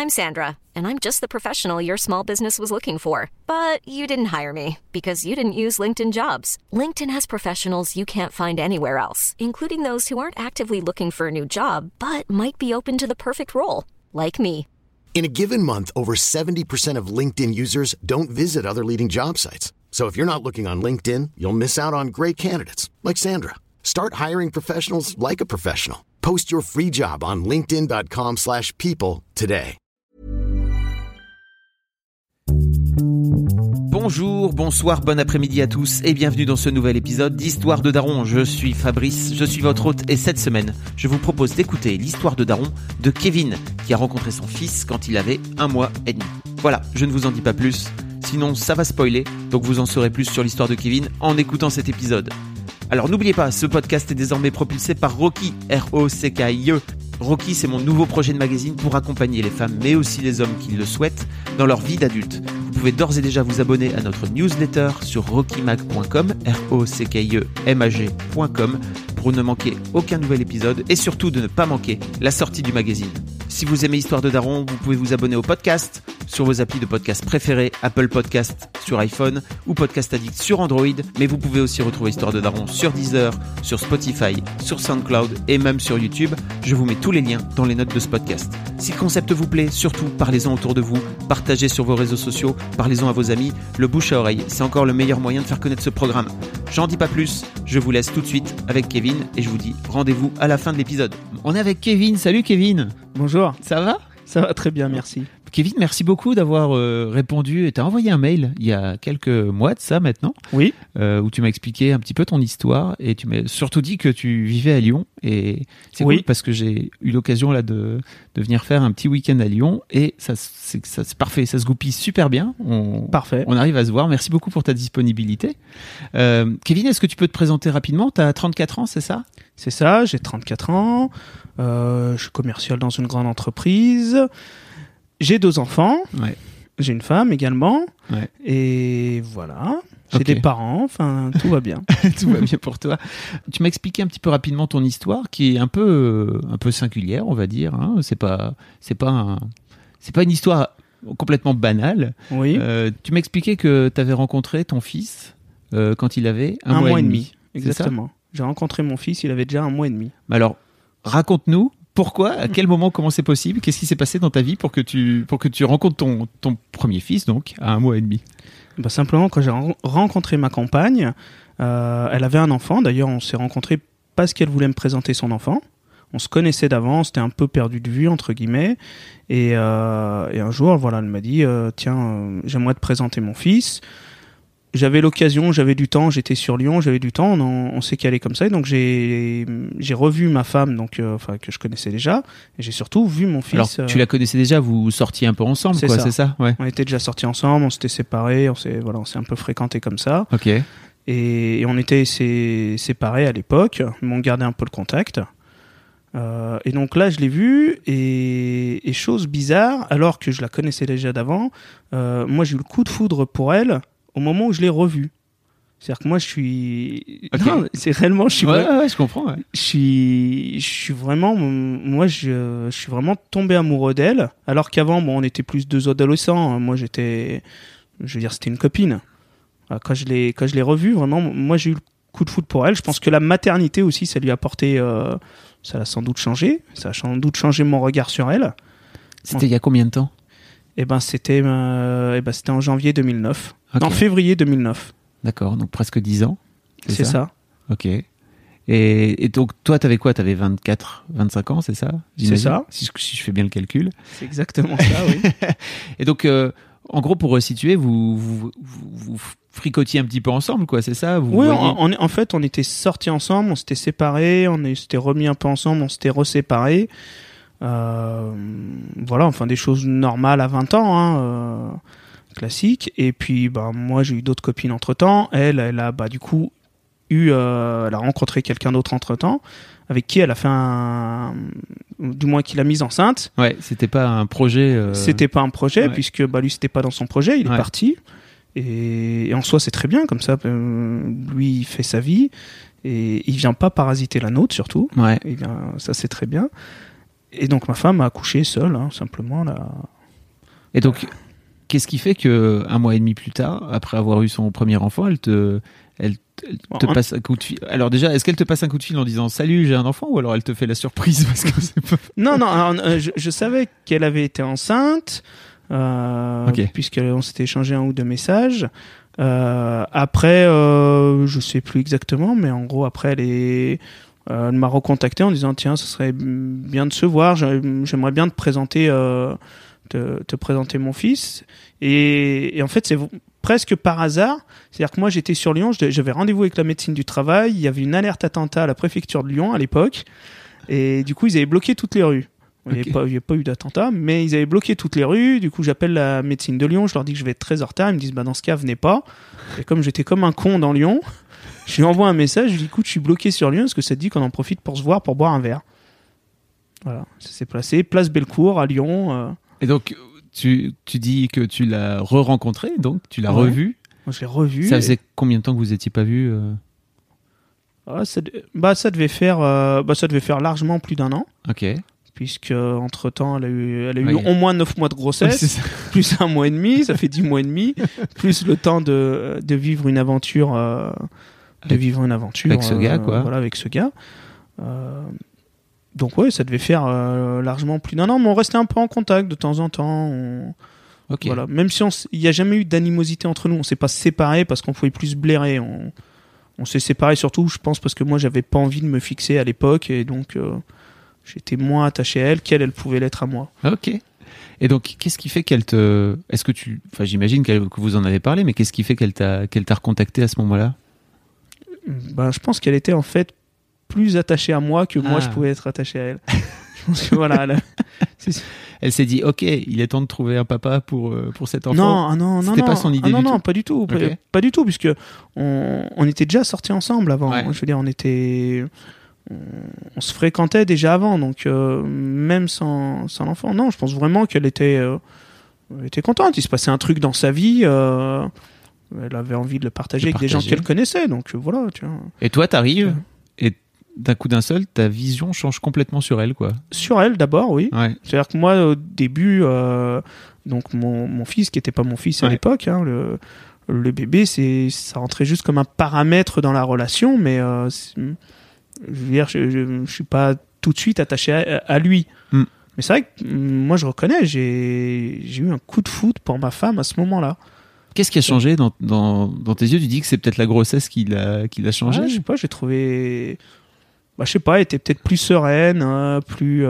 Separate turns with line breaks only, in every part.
I'm Sandra, and I'm just the professional your small business was looking for. But you didn't hire me because you didn't use LinkedIn Jobs. LinkedIn has professionals you can't find anywhere else, including those who aren't actively looking for a new job, but might be open to the perfect role, like me.
In a given month, over 70% of LinkedIn users don't visit other leading job sites. So if you're not looking on LinkedIn, you'll miss out on great candidates like Sandra. Start hiring professionals like a professional. Post your free job on linkedin.com/people today.
Bonjour, bonsoir, bon après-midi à tous et bienvenue dans ce nouvel épisode d'Histoire de Daron. Je suis Fabrice, je suis votre hôte et cette semaine, je vous propose d'écouter l'histoire de Daron de Kevin qui a rencontré son fils quand il avait 1 mois et demi. Voilà, je ne vous en dis pas plus, sinon ça va spoiler, donc vous en saurez plus sur l'histoire de Kevin en écoutant cet épisode. Alors n'oubliez pas, ce podcast est désormais propulsé par Rocky, R-O-C-K-I-E. Rocky, c'est mon nouveau projet de magazine pour accompagner les femmes, mais aussi les hommes qui le souhaitent, dans leur vie d'adulte. Vous pouvez d'ores et déjà vous abonner à notre newsletter sur rockymag.com, R-O-C-K-I-E-M-A-G.com, pour ne manquer aucun nouvel épisode et surtout de ne pas manquer la sortie du magazine. Si vous aimez Histoire de Daron, vous pouvez vous abonner au podcast sur vos applis de podcast préférés, Apple Podcast sur iPhone ou Podcast Addict sur Android, mais vous pouvez aussi retrouver Histoire de Daron sur Deezer, sur Spotify, sur SoundCloud et même sur YouTube. Je vous mets tous les liens dans les notes de ce podcast. Si le concept vous plaît, surtout parlez-en autour de vous, partagez sur vos réseaux sociaux, parlez-en à vos amis, le bouche à oreille, c'est encore le meilleur moyen de faire connaître ce programme. J'en dis pas plus, je vous laisse tout de suite avec Kevin et je vous dis rendez-vous à la fin de l'épisode. On est avec Kevin, salut Kevin.
Bonjour.
Ça va ?
Ça va très bien, merci.
Kevin, merci beaucoup d'avoir répondu. Tu as envoyé un mail il y a quelques mois de ça maintenant,
oui,
où tu m'as expliqué un petit peu ton histoire et tu m'as surtout dit que tu vivais à Lyon. Et c'est
oui.
Cool parce que j'ai eu l'occasion là de venir faire un petit week-end à Lyon et ça c'est parfait, ça se goupille super bien.
Parfait.
On arrive à se voir. Merci beaucoup pour ta disponibilité. Kevin, est-ce que tu peux te présenter rapidement ? Tu as 34 ans, c'est ça ?
C'est ça, j'ai 34 ans. Je suis commercial dans une grande entreprise. J'ai 2 enfants.
Ouais.
J'ai une femme également.
Ouais.
Et voilà. J'ai
Okay.
des parents. Enfin, tout va bien.
Tout va bien pour toi. Tu m'as expliqué un petit peu rapidement ton histoire, qui est un peu singulière, on va dire. Hein. C'est pas une histoire complètement banale.
Oui.
Tu m'as expliqué que tu avais rencontré ton fils quand il avait un mois et demi.
Exactement. J'ai rencontré mon fils. Il avait déjà 1 mois et demi.
Alors, raconte-nous. Pourquoi ? À quel moment ? Comment c'est possible ? Qu'est-ce qui s'est passé dans ta vie pour que tu rencontres ton premier fils, donc, à 1 mois et demi ?
Ben, simplement, quand j'ai rencontré ma compagne, elle avait un enfant. D'ailleurs, on s'est rencontrés parce qu'elle voulait me présenter son enfant. On se connaissait d'avant, on s'était un peu perdu de vue, entre guillemets. Et un jour, voilà, elle m'a dit tiens, j'aimerais te présenter mon fils. J'avais l'occasion, j'avais du temps, j'étais sur Lyon, j'avais du temps, on s'est calé comme ça. Et donc j'ai revu ma femme, donc que je connaissais déjà, et j'ai surtout vu mon fils.
Alors tu la connaissais déjà, vous sortiez un peu ensemble,
c'est
quoi,
ça.
C'est ça, ouais.
On était déjà sortis ensemble, on s'était séparés, on s'est un peu fréquentés comme ça.
Ok.
Et on était séparés à l'époque, mais on gardait un peu le contact. Et donc là, je l'ai vue, et chose bizarre, alors que je la connaissais déjà d'avant, moi j'ai eu le coup de foudre pour elle au moment où je l'ai revue. C'est-à-dire que moi, je suis...
Okay.
Non, c'est réellement... Je
comprends. Ouais.
Je suis vraiment... Moi, je suis vraiment tombé amoureux d'elle, alors qu'avant, bon, on était plus 2 adolescents. Moi, j'étais... Je veux dire, c'était une copine. Quand je l'ai revue, vraiment, moi, j'ai eu le coup de foudre pour elle. Je pense que la maternité aussi, ça lui a apporté... ça l'a sans doute changé. Ça a sans doute changé mon regard sur elle.
C'était il y a combien de temps ?
C'était en janvier 2009.
Okay.
En février 2009.
D'accord, donc presque 10 ans.
C'est ça.
Ok. Et donc, toi, t'avais quoi ? T'avais 24, 25 ans, c'est ça ?
C'est ça.
Si je fais bien le calcul.
C'est exactement ça, oui.
Et donc, en gros, pour resituer, vous fricotiez un petit peu ensemble, quoi, c'est ça ?
Oui, en fait, on était sortis ensemble, on s'était séparés, on s'était remis un peu ensemble, on s'était reséparés. Voilà, enfin, des choses normales à 20 ans, hein, classique. Et puis moi j'ai eu d'autres copines entre temps. Elle a du coup elle a rencontré quelqu'un d'autre entre temps avec qui elle a fait du moins qui l'a mise enceinte.
Ouais, c'était pas un projet.
C'était pas un projet,
ouais.
Puisque lui c'était pas dans son projet, il est parti. Et en soi c'est très bien comme ça. Lui il fait sa vie et il vient pas parasiter la nôtre surtout.
Ouais.
Ça c'est très bien. Et donc ma femme a accouché seule, hein, simplement là.
Et donc, qu'est-ce qui fait que 1 mois et demi plus tard, après avoir eu son premier enfant, elle te passe un coup de fil. Alors déjà, est-ce qu'elle te passe un coup de fil en disant salut, j'ai un enfant, ou alors elle te fait la surprise parce que c'est pas...
Non, alors, je savais qu'elle avait été enceinte, puisqu'on s'était échangé 1 ou 2 messages. Après, je sais plus exactement, mais en gros, après, elle m'a recontacté en disant tiens, ça serait bien de se voir, j'aimerais bien te présenter mon fils. Et en fait, c'est presque par hasard. C'est-à-dire que moi, j'étais sur Lyon, j'avais rendez-vous avec la médecine du travail, il y avait une alerte attentat à la préfecture de Lyon à l'époque, et du coup, ils avaient bloqué toutes les rues. Il n'y avait pas eu d'attentat, mais ils avaient bloqué toutes les rues. Du coup, j'appelle la médecine de Lyon, je leur dis que je vais être très en retard. Ils me disent dans ce cas, venez pas. Et comme j'étais comme un con dans Lyon, je lui envoie un message, je lui dis écoute, je suis bloqué sur Lyon, est-ce que ça te dit qu'on en profite pour se voir, pour boire un verre? Voilà, ça s'est placé, place Bellecour à Lyon.
Et donc, tu dis que tu l'as re-rencontré, donc tu l'as revu.
Moi, je l'ai revu.
Ça faisait combien de temps que vous n'étiez pas vus
ça devait faire largement plus d'1 an.
Ok.
Puisque entre temps elle a eu au moins 9 mois de grossesse, plus 1 mois et demi, ça fait 10 mois et demi, plus le temps de vivre une aventure, avec
ce gars, quoi.
Voilà, avec ce gars. Donc ouais, ça devait faire largement plus d'1 an, mais on restait un peu en contact de temps en temps. Voilà, même si il n'y a jamais eu d'animosité entre nous, on s'est pas séparés parce qu'on pouvait plus se blairer. On s'est séparés surtout, je pense, parce que moi j'avais pas envie de me fixer à l'époque, et donc j'étais moins attaché à elle qu'elle pouvait l'être à moi.
Ok. Et donc, qu'est-ce qui fait qu'elle te... Est-ce que tu... Enfin, j'imagine que vous en avez parlé, mais qu'est-ce qui fait qu'elle t'a recontacté à ce moment-là?
Je pense qu'elle était en fait plus attachée à moi que moi je pouvais être attaché à elle. Je pense que voilà...
Elle s'est dit, ok, il est temps de trouver un papa pour cet enfant.
Non.
C'était pas son idée du tout.
Non, pas du tout.
Okay.
Pas du tout, puisque on était déjà sortis ensemble avant.
Ouais.
Je veux dire, on se fréquentait déjà avant, donc même sans l'enfant. Non, je pense vraiment qu'elle était contente. Il se passait un truc dans sa vie. Elle avait envie de le partager avec des gens qu'elle connaissait. Donc voilà, tu vois.
Et toi, t'arrives et d'un coup d'un seul, ta vision change complètement sur elle, quoi.
Sur elle, d'abord, oui.
Ouais.
C'est-à-dire que moi, au début, donc mon fils, qui n'était pas mon fils à l'époque, hein, le bébé, ça rentrait juste comme un paramètre dans la relation, mais je veux dire, je suis pas tout de suite attaché à lui. Mais c'est vrai que moi, je reconnais, j'ai eu un coup de foudre pour ma femme à ce moment-là.
Qu'est-ce qui a changé dans tes yeux? Tu dis que c'est peut-être la grossesse qui l'a changé?
Je sais pas, j'ai trouvé... je sais pas, elle était peut-être plus sereine, plus...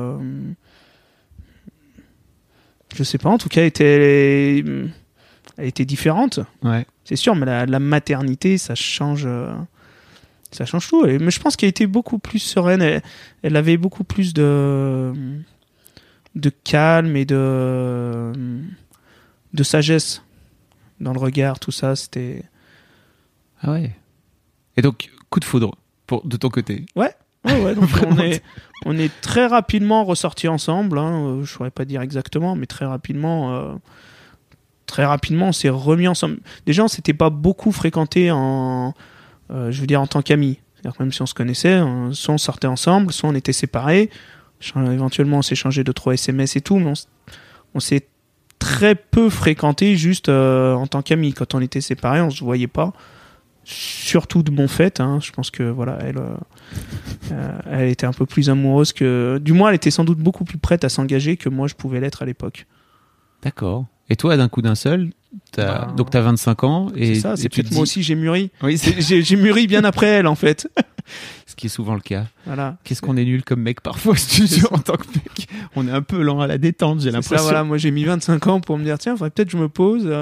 Je sais pas, en tout cas, elle était différente. Ouais. C'est sûr, mais la maternité, ça change tout. Mais je pense qu'elle était beaucoup plus sereine. Elle avait beaucoup plus de calme et de sagesse dans le regard, tout ça, c'était...
Ah ouais. Et donc, coup de foudre de ton côté.
Ouais. Donc on est très rapidement ressortis ensemble. Hein, je saurais pas dire exactement, mais très rapidement, on s'est remis ensemble. Déjà, on s'était pas beaucoup fréquentés en tant qu'amis. C'est-à-dire que même si on se connaissait, soit on sortait ensemble, soit on était séparés. Éventuellement, on s'échangeait 2-3 SMS et tout, mais on s'est très peu fréquentés juste en tant qu'amis. Quand on était séparés, on se voyait pas. Surtout de mon fait, hein. Je pense que voilà, elle était un peu plus amoureuse que... Du moins, elle était sans doute beaucoup plus prête à s'engager que moi je pouvais l'être à l'époque.
D'accord. Et toi, d'un coup d'un seul, donc t'as 25 ans et...
C'est ça, c'est peut-être moi aussi j'ai mûri.
Oui,
j'ai mûri bien après elle, en fait.
Ce qui est souvent le cas.
Voilà.
Qu'est-ce qu'on est nul comme mec parfois, en tant que mec. On est un peu lent à la détente, j'ai l'impression.
Ça, voilà, moi j'ai mis 25 ans pour me dire, tiens, faudrait peut-être que je me pose.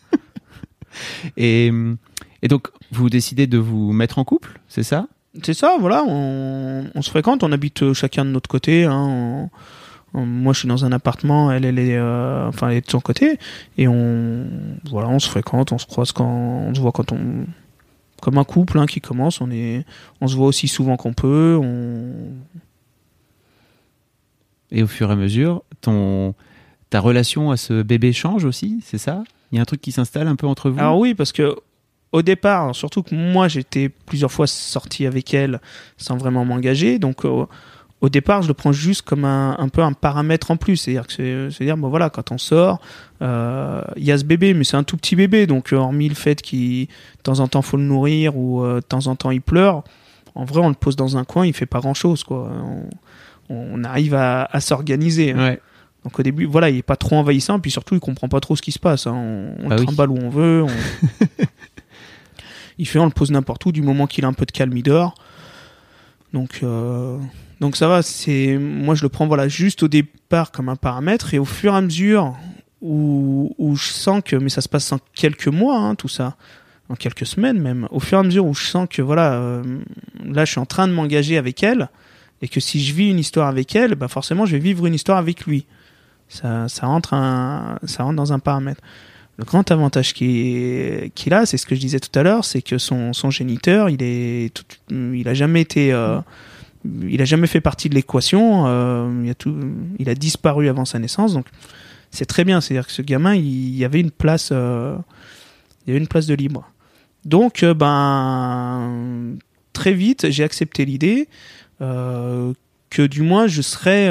Et donc, vous décidez de vous mettre en couple, c'est ça?
C'est ça, voilà. On se fréquente, on habite chacun de notre côté. Hein, moi, je suis dans un appartement, elle est de son côté. Et on se fréquente, on se croise on se voit quand on... Comme un couple qui commence, on se voit aussi souvent qu'on peut.
Et au fur et à mesure, ta relation à ce bébé change aussi, c'est ça? Il y a un truc qui s'installe un peu entre vous?
Alors oui, parce que au départ, surtout que moi j'étais plusieurs fois sorti avec elle sans vraiment m'engager, donc au départ, je le prends juste comme un peu un paramètre en plus. C'est-à-dire que c'est-à-dire, bon, voilà, quand on sort, y a ce bébé, mais c'est un tout petit bébé. Donc, hormis le fait qu'il, de temps en temps, faut le nourrir ou de temps en temps, il pleure, en vrai, on le pose dans un coin, il fait pas grand-chose, quoi. On arrive à s'organiser.
Ouais.
Donc, au début, voilà, il est pas trop envahissant, puis surtout, il comprend pas trop ce qui se passe. Hein. On le trimballe où on veut. On le pose n'importe où, du moment qu'il a un peu de calme, il dort. Donc ça va, moi je le prends voilà, juste au départ comme un paramètre, et au fur et à mesure où je sens que, mais ça se passe en quelques mois, hein, tout ça, en quelques semaines même, au fur et à mesure où je sens que voilà, là je suis en train de m'engager avec elle, et que si je vis une histoire avec elle, bah forcément je vais vivre une histoire avec lui. Ça rentre dans un paramètre. Le grand avantage qu'il a, c'est ce que je disais tout à l'heure, c'est que son géniteur, il a jamais fait partie de l'équation. Il a disparu avant sa naissance, donc c'est très bien. C'est-à-dire que ce gamin, il y avait une place de libre. Donc, très vite, j'ai accepté l'idée que du moins je serais.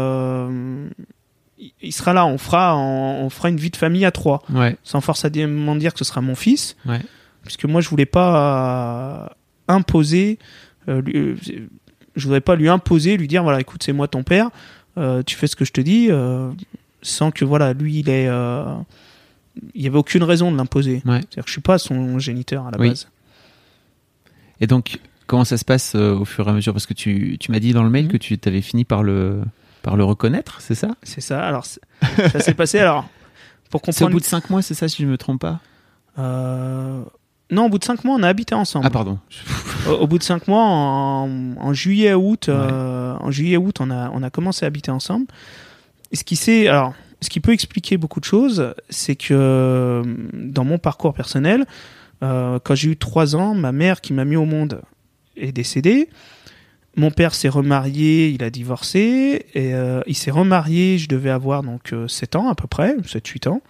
Il sera là, on fera une vie de famille à 3.
Ouais.
Sans forcément dire que ce sera mon fils.
Ouais.
Puisque moi, je voulais pas imposer, je voudrais pas lui imposer, lui dire, voilà, écoute, c'est moi ton père, tu fais ce que je te dis, sans que, voilà, lui, il y avait aucune raison de l'imposer.
Ouais.
C'est-à-dire que je suis pas son géniteur à la base.
Et donc, comment ça se passe au fur et à mesure? Parce que tu m'as dit dans le mail que tu t'avais fini par le reconnaître, c'est ça? C'est
ça. Alors, ça s'est passé. Alors, pour comprendre.
C'est au bout de 5 mois, c'est ça, si je ne me trompe pas?
Non, au bout de 5 mois, on a habité ensemble.
Ah, pardon.
Au bout de 5 mois, en juillet-août, on a commencé à habiter ensemble. Et ce qui peut expliquer beaucoup de choses, c'est que dans mon parcours personnel, quand j'ai eu 3 ans, ma mère qui m'a mis au monde est décédée. Mon père s'est remarié, il a divorcé, et il s'est remarié, je devais avoir donc 7 ans à peu près, 7-8 ans.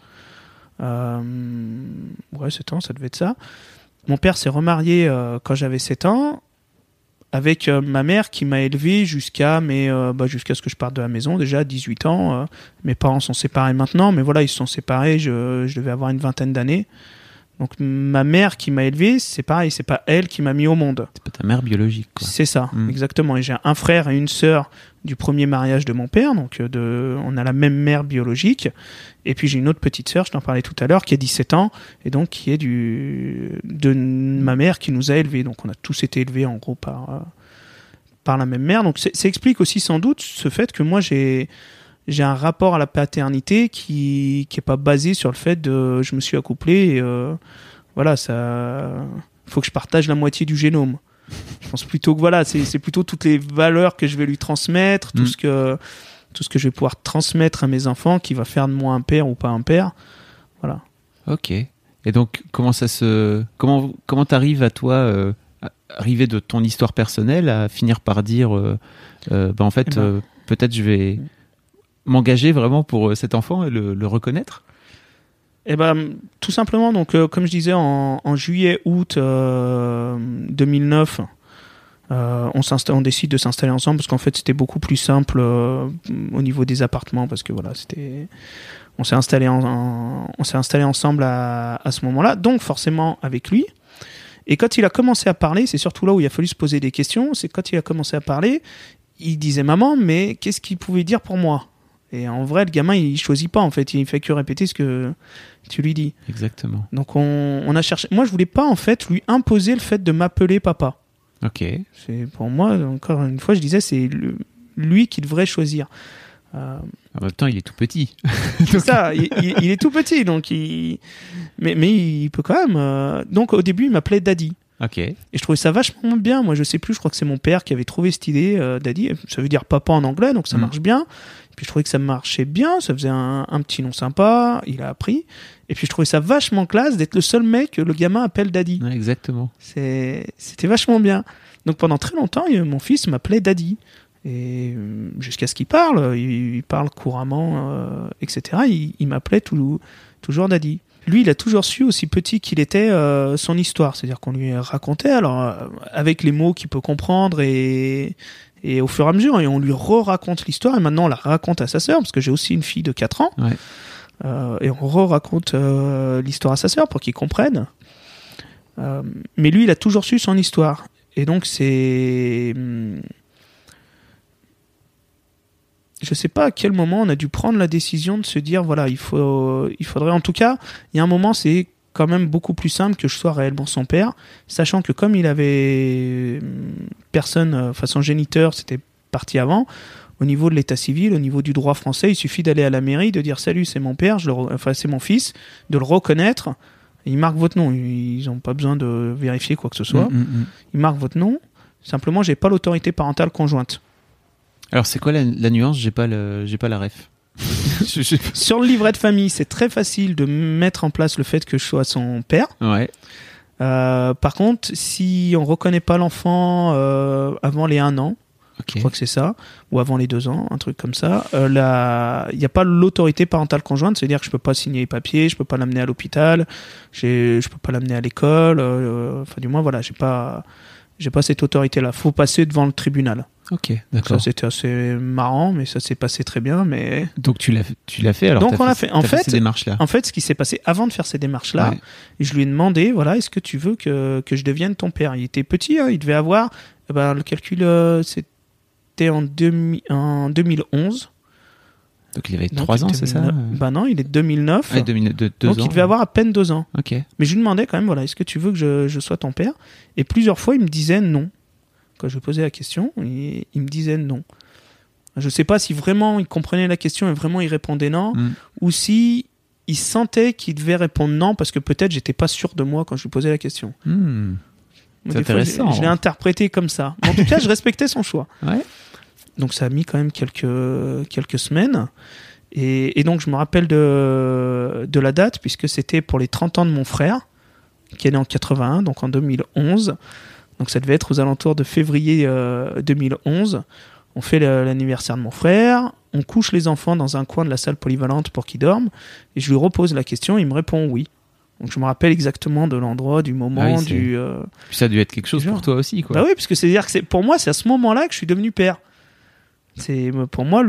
7 ans, ça devait être ça. Mon père s'est remarié quand j'avais 7 ans, avec ma mère qui m'a élevé jusqu'à ce que je parte de la maison, déjà à 18 ans. Mes parents sont séparés maintenant, mais voilà, ils se sont séparés, je devais avoir une vingtaine d'années. Donc ma mère qui m'a élevé, c'est pareil, c'est pas elle qui m'a mis au monde.
C'est pas ta mère biologique, quoi.
C'est ça, exactement. Et j'ai un frère et une sœur du premier mariage de mon père, donc on a la même mère biologique. Et puis j'ai une autre petite sœur, je t'en parlais tout à l'heure, qui a 17 ans, et donc qui est de ma mère qui nous a élevés. Donc on a tous été élevés en gros par la même mère. Donc ça explique aussi sans doute ce fait que moi j'ai un rapport à la paternité qui est pas basé sur le fait de je me suis accouplé et voilà, ça faut que je partage la moitié du génome. Je pense plutôt que voilà, c'est plutôt toutes les valeurs que je vais lui transmettre, tout ce que je vais pouvoir transmettre à mes enfants qui va faire de moi un père ou pas un père. Voilà. OK.
Et donc comment t'arrives à toi arriver de ton histoire personnelle à finir par dire en fait peut-être je vais m'engager vraiment pour cet enfant et le reconnaître?
Tout simplement, donc comme je disais, en juillet-août 2009, on décide de s'installer ensemble parce qu'en fait c'était beaucoup plus simple au niveau des appartements, parce que voilà, on s'est installé ensemble à ce moment-là, donc forcément avec lui. Et quand il a commencé à parler, c'est surtout là où il a fallu se poser des questions. C'est quand il a commencé à parler, il disait maman, mais qu'est-ce qu'il pouvait dire pour moi? Et en vrai, le gamin, il choisit pas, en fait. Il fait que répéter ce que tu lui dis.
Exactement.
Donc, on a cherché. Moi, je voulais pas, en fait, lui imposer le fait de m'appeler papa.
OK.
C'est, pour moi, encore une fois, je disais, c'est lui qui devrait choisir.
En même temps, il est tout petit.
C'est ça, il est tout petit, donc mais il peut quand même. Donc, au début, il m'appelait Daddy.
OK.
Et je trouvais ça vachement bien. Moi, je sais plus, je crois que c'est mon père qui avait trouvé cette idée, Daddy. Ça veut dire papa en anglais, donc ça marche bien. Et puis je trouvais que ça marchait bien, ça faisait un petit nom sympa, il a appris. Et puis je trouvais ça vachement classe d'être le seul mec que le gamin appelle Daddy.
Ouais, exactement.
C'était vachement bien. Donc pendant très longtemps, mon fils m'appelait Daddy. Et jusqu'à ce qu'il parle, il parle couramment, etc. Il m'appelait toujours Daddy. Lui, il a toujours su, aussi petit qu'il était, son histoire. C'est-à-dire qu'on lui racontait, alors avec les mots qu'il peut comprendre et Et au fur et à mesure, et on lui raconte l'histoire, et maintenant on la raconte à sa sœur, parce que j'ai aussi une fille de 4 ans, et on raconte l'histoire à sa sœur pour qu'il comprenne. Mais lui, il a toujours su son histoire. Et donc, je sais pas à quel moment on a dû prendre la décision de se dire, voilà, il faudrait, en tout cas, il y a un moment, c'est quand même beaucoup plus simple que je sois réellement son père, sachant que comme il avait personne, son géniteur, c'était parti avant, au niveau de l'état civil, au niveau du droit français, il suffit d'aller à la mairie, de dire salut, c'est mon père, c'est mon fils, de le reconnaître, ils marquent votre nom, ils n'ont pas besoin de vérifier quoi que ce soit, ils marquent votre nom, simplement j'ai pas l'autorité parentale conjointe.
Alors c'est quoi la nuance ? J'ai pas la ref.
Sur le livret de famille, c'est très facile de mettre en place le fait que je sois son père.
Ouais.
Par contre, si on reconnaît pas l'enfant avant les 1 an, je crois que c'est ça, ou avant les 2 ans, un truc comme ça, il n'y a pas l'autorité parentale conjointe, c'est-à-dire que je peux pas signer les papiers, je peux pas l'amener à l'hôpital, je peux pas l'amener à l'école, du moins voilà, j'ai pas cette autorité-là. Faut passer devant le tribunal.
Ok, d'accord.
Ça c'était assez marrant, mais ça s'est passé très bien. Mais
donc tu l'as fait alors.
Donc on l'a fait. En fait,
ces démarches-là.
En fait, ce qui s'est passé avant de faire ces démarches-là, je lui ai demandé, voilà, est-ce que tu veux que je devienne ton père ? Il était petit, hein, il devait avoir, le calcul, c'était en 2011.
Donc il avait 3 ans, c'est ça ?
Non, il est de 2009.
Ah, 2
donc
ans,
il devait avoir à peine 2 ans.
Ok.
Mais je lui demandais quand même, voilà, est-ce que tu veux que je sois ton père ? Et plusieurs fois, il me disait non. Quand je lui posais la question, il me disait non. Je ne sais pas si vraiment il comprenait la question et vraiment il répondait non, ou si il sentait qu'il devait répondre non parce que peut-être j'étais pas sûr de moi quand je lui posais la question.
C'est intéressant.
Je l'ai interprété comme ça. Mais en tout cas, je respectais son choix.
Ouais.
Donc ça a mis quand même quelques semaines. Et donc je me rappelle de la date puisque c'était pour les 30 ans de mon frère qui est né en 81, donc en 2011. Donc ça devait être aux alentours de février 2011. On fait l'anniversaire de mon frère, on couche les enfants dans un coin de la salle polyvalente pour qu'ils dorment, et je lui repose la question, il me répond oui. Donc je me rappelle exactement de l'endroit, du moment, Puis
ça a dû être quelque chose pour toi aussi, quoi.
Bah oui, parce que c'est-à-dire que pour moi, c'est à ce moment-là que je suis devenu père. C'est pour moi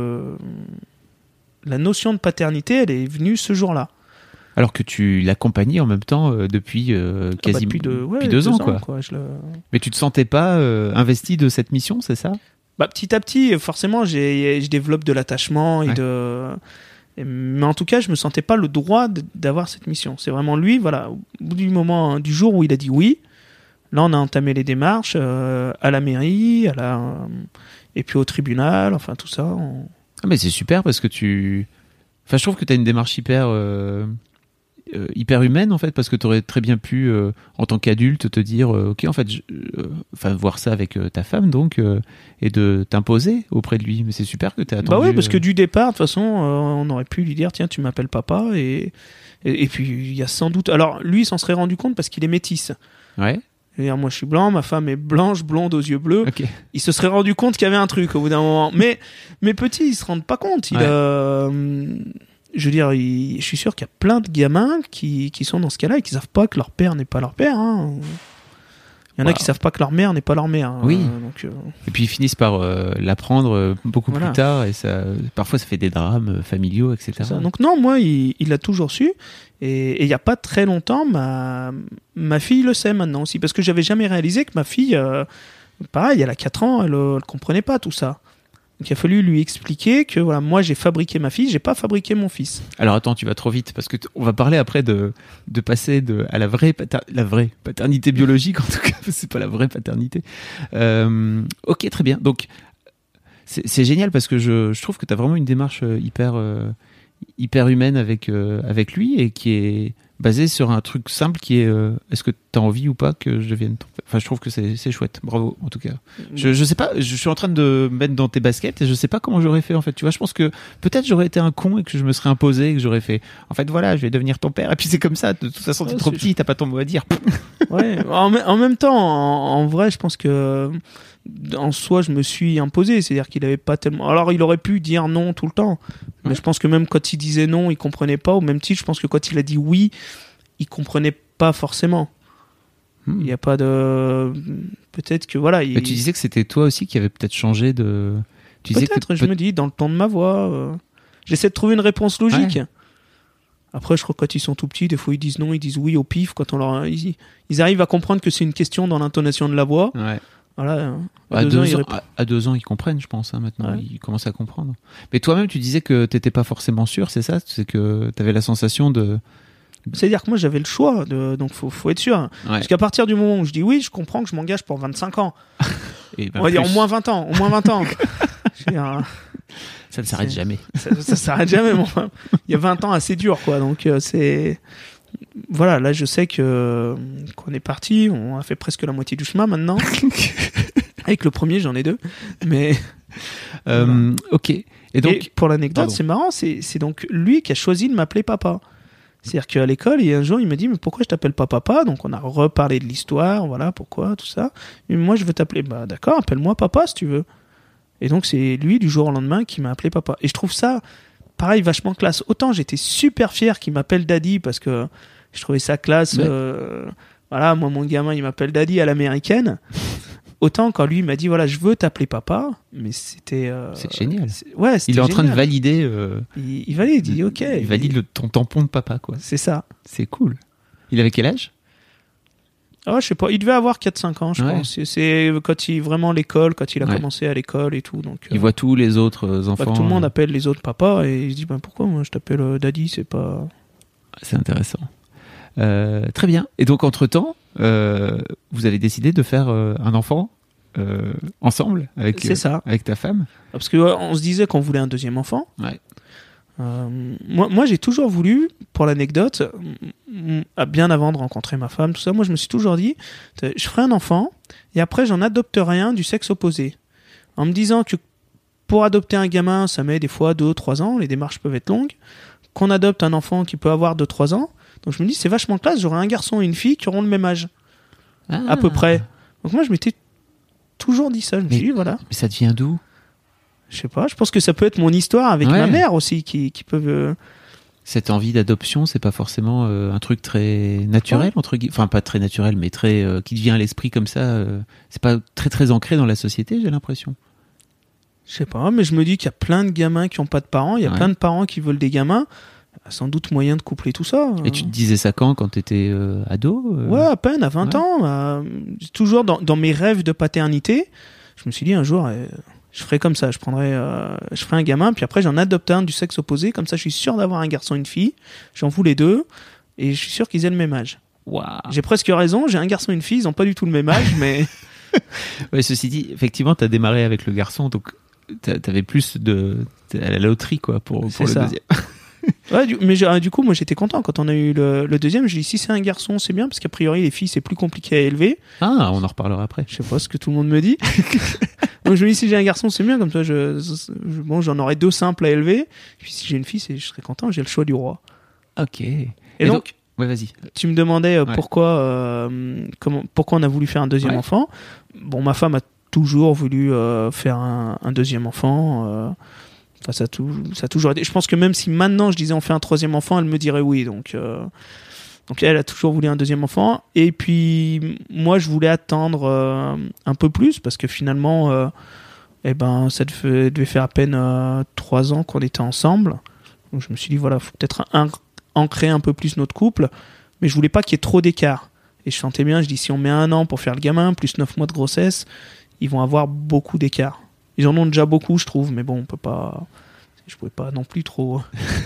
la notion de paternité, elle est venue ce jour-là.
Alors que tu l'accompagnais en même temps depuis quasiment depuis 2 ans, quoi. Mais tu te sentais pas investi de cette mission, c'est ça ?
Petit à petit, forcément, je développe de l'attachement mais en tout cas, je me sentais pas le droit d'avoir cette mission. C'est vraiment lui, voilà, au bout du jour où il a dit oui, là on a entamé les démarches à la mairie, et puis au tribunal, enfin tout ça.
Ah mais c'est super parce que je trouve que tu as une démarche hyper humaine en fait, parce que tu aurais très bien pu en tant qu'adulte te dire ok, en fait voir ça avec ta femme donc et de t'imposer auprès de lui, mais c'est super que tu as attendu.
Bah oui, parce que du départ de toute façon on aurait pu lui dire tiens, tu m'appelles papa, et puis il y a sans doute, alors lui il s'en serait rendu compte parce qu'il est métis.
Ouais.
C'est-à-dire, moi je suis blanc, ma femme est blanche, blonde aux yeux bleus.
Okay.
Il se serait rendu compte qu'il y avait un truc au bout d'un moment, mais petits ils se rendent pas compte. Je veux dire, je suis sûr qu'il y a plein de gamins qui sont dans ce cas-là et qui savent pas que leur père n'est pas leur père. Hein. Il y en a qui savent pas que leur mère n'est pas leur mère.
Oui. Et puis ils finissent par l'apprendre beaucoup plus tard, et parfois ça fait des drames familiaux, etc.
Donc non, moi, il l'a toujours su. Et il y a pas très longtemps, ma fille le sait maintenant aussi, parce que j'avais jamais réalisé que ma fille, pareil, elle a 4 ans, elle comprenait pas tout ça. Donc il a fallu lui expliquer que voilà, moi j'ai fabriqué ma fille, j'ai pas fabriqué mon fils.
Alors attends, tu vas trop vite parce que on va parler après de passer à la vraie paternité biologique, en tout cas c'est pas la vraie paternité. Ok, très bien. Donc c'est génial parce que je trouve que tu as vraiment une démarche hyper humaine avec lui, et qui est basée sur un truc simple qui est est-ce que tu as envie ou pas que je devienne ton père ? Enfin, je trouve que c'est chouette. Bravo, en tout cas. Je sais pas, je suis en train de me mettre dans tes baskets et je sais pas comment j'aurais fait, en fait. Tu vois, je pense que peut-être j'aurais été un con et que je me serais imposé et que j'aurais fait en fait, voilà, je vais devenir ton père. Et puis c'est comme ça, de toute façon, t'es trop petit, t'as pas ton mot à dire.
Ouais, en même temps, en vrai, je pense que en soi, je me suis imposé. C'est-à-dire qu'il avait pas tellement. Alors, il aurait pu dire non tout le temps. Mais je pense que même quand il disait non, il comprenait pas. Au même titre, je pense que quand il a dit oui, il comprenait pas forcément. Il n'y a pas de... Peut-être que voilà...
Mais tu disais que c'était toi aussi qui avait peut-être changé de... Tu disais
peut-être, je me dis, dans le ton de ma voix... J'essaie de trouver une réponse logique. Ouais. Après, je crois que quand ils sont tout petits, des fois ils disent non, ils disent oui au pif. Quand on leur... ils arrivent à comprendre que c'est une question dans l'intonation de la voix.
Ouais.
Voilà,
à 2 ans, ils comprennent, je pense. Maintenant, ouais. Ils commencent à comprendre. Mais toi-même, tu disais que tu n'étais pas forcément sûr, c'est ça ? C'est que tu avais la sensation de...
C'est-à-dire que moi, j'avais le choix, donc faut être sûr. Ouais. Parce qu'à partir du moment où je dis oui, je comprends que je m'engage pour 25 ans.
Et ben
on va dire au moins 20 ans.
Ça ne s'arrête jamais.
Ça s'arrête jamais. Bon. Il y a 20 ans assez dur, quoi. Donc, c'est... Voilà, là, je sais qu'on est parti. On a fait presque la moitié du chemin, maintenant. Avec le premier, j'en ai 2. Mais...
Ok. Et donc,
pour l'anecdote, c'est marrant. C'est donc lui qui a choisi de m'appeler papa. C'est-à-dire qu'à l'école, un jour, il m'a dit « Mais pourquoi je t'appelle pas papa ?» Donc, on a reparlé de l'histoire, voilà, pourquoi, tout ça. Mais moi, je veux t'appeler. Bah, d'accord, appelle-moi papa, si tu veux. Et donc, c'est lui, du jour au lendemain, qui m'a appelé papa. Et je trouve ça, pareil, vachement classe. Autant j'étais super fier qu'il m'appelle daddy, parce que je trouvais ça classe. Ouais. Voilà, moi, mon gamin, il m'appelle daddy à l'américaine. Autant quand lui il m'a dit voilà, je veux t'appeler papa, mais c'était
c'est génial.
Ouais, c'était
il est en
génial.
Train de valider
il valide, il dit OK.
Il valide ton tampon de papa, quoi.
C'est ça.
C'est cool. Il avait quel âge ?
Je sais pas, il devait avoir 4-5 ans, je pense. C'est quand il vraiment l'école, quand il a commencé à l'école et tout, donc
il voit tous les autres enfants.
Tout le monde appelle les autres papa et il se dit pourquoi moi je t'appelle daddy, c'est pas...
C'est intéressant. Très bien. Et donc entre-temps, vous avez décidé de faire un enfant ensemble avec ta femme.
Parce que on se disait qu'on voulait un deuxième enfant.
Ouais.
Moi, j'ai toujours voulu, pour l'anecdote, bien avant de rencontrer ma femme, tout ça, moi je me suis toujours dit, je ferai un enfant et après j'en adopterai un du sexe opposé. En me disant que pour adopter un gamin, ça met des fois 2-3 ans, les démarches peuvent être longues. Qu'on adopte un enfant qui peut avoir 2-3 ans, donc je me dis c'est vachement classe, j'aurai un garçon et une fille qui auront le même âge. À peu près. Donc moi je m'étais toujours dit ça, je me suis dit voilà.
Mais ça devient d'où ?
Je sais pas, je pense que ça peut être mon histoire avec ma mère aussi qui peuvent...
Cette envie d'adoption, c'est pas forcément un truc très naturel, entre guillemets. Enfin, pas très naturel, mais très qui vient à l'esprit comme ça. C'est pas très très ancré dans la société, j'ai l'impression.
Je sais pas, mais je me dis qu'il y a plein de gamins qui ont pas de parents, il y a plein de parents qui veulent des gamins. Il y a sans doute moyen de coupler tout ça.
Et tu te disais ça quand t'étais ado
Ouais, à peine, à 20 ans. Toujours dans mes rêves de paternité, je me suis dit un jour... je ferais comme ça, je ferais un gamin, puis après j'en adopte un du sexe opposé, comme ça je suis sûr d'avoir un garçon et une fille, j'en fous les deux, et je suis sûr qu'ils aient le même âge.
Wow.
J'ai presque raison, j'ai un garçon et une fille, ils n'ont pas du tout le même âge, mais...
Ouais, ceci dit, effectivement, t'as démarré avec le garçon, donc t'avais plus à la loterie, quoi, pour le deuxième.
Ouais, mais du coup, moi j'étais content quand on a eu le deuxième. J'ai dit si c'est un garçon, c'est bien parce qu'a priori les filles c'est plus compliqué à élever.
Ah, on en reparlera après.
Je sais pas ce que tout le monde me dit. Donc je me dis si j'ai un garçon, c'est bien comme ça. J'en aurai 2 simples à élever. Puis si j'ai une fille, je serai content. J'ai le choix du roi.
Ok.
Et donc,
ouais, vas-y.
Tu me demandais pourquoi on a voulu faire un deuxième enfant. Bon, ma femme a toujours voulu faire un deuxième enfant. Enfin, ça a toujours été. Je pense que même si maintenant je disais on fait un 3e enfant, elle me dirait oui. Donc elle a toujours voulu un deuxième enfant. Et puis moi je voulais attendre un peu plus parce que finalement, ça devait faire à peine 3 ans qu'on était ensemble. Donc je me suis dit voilà, faut peut-être ancrer un peu plus notre couple, mais je voulais pas qu'il y ait trop d'écart. Et je sentais bien, je dis si on met 1 an pour faire le gamin plus 9 mois de grossesse, ils vont avoir beaucoup d'écart. Ils en ont déjà beaucoup, je trouve, mais bon, on peut pas. Je pouvais pas non plus trop.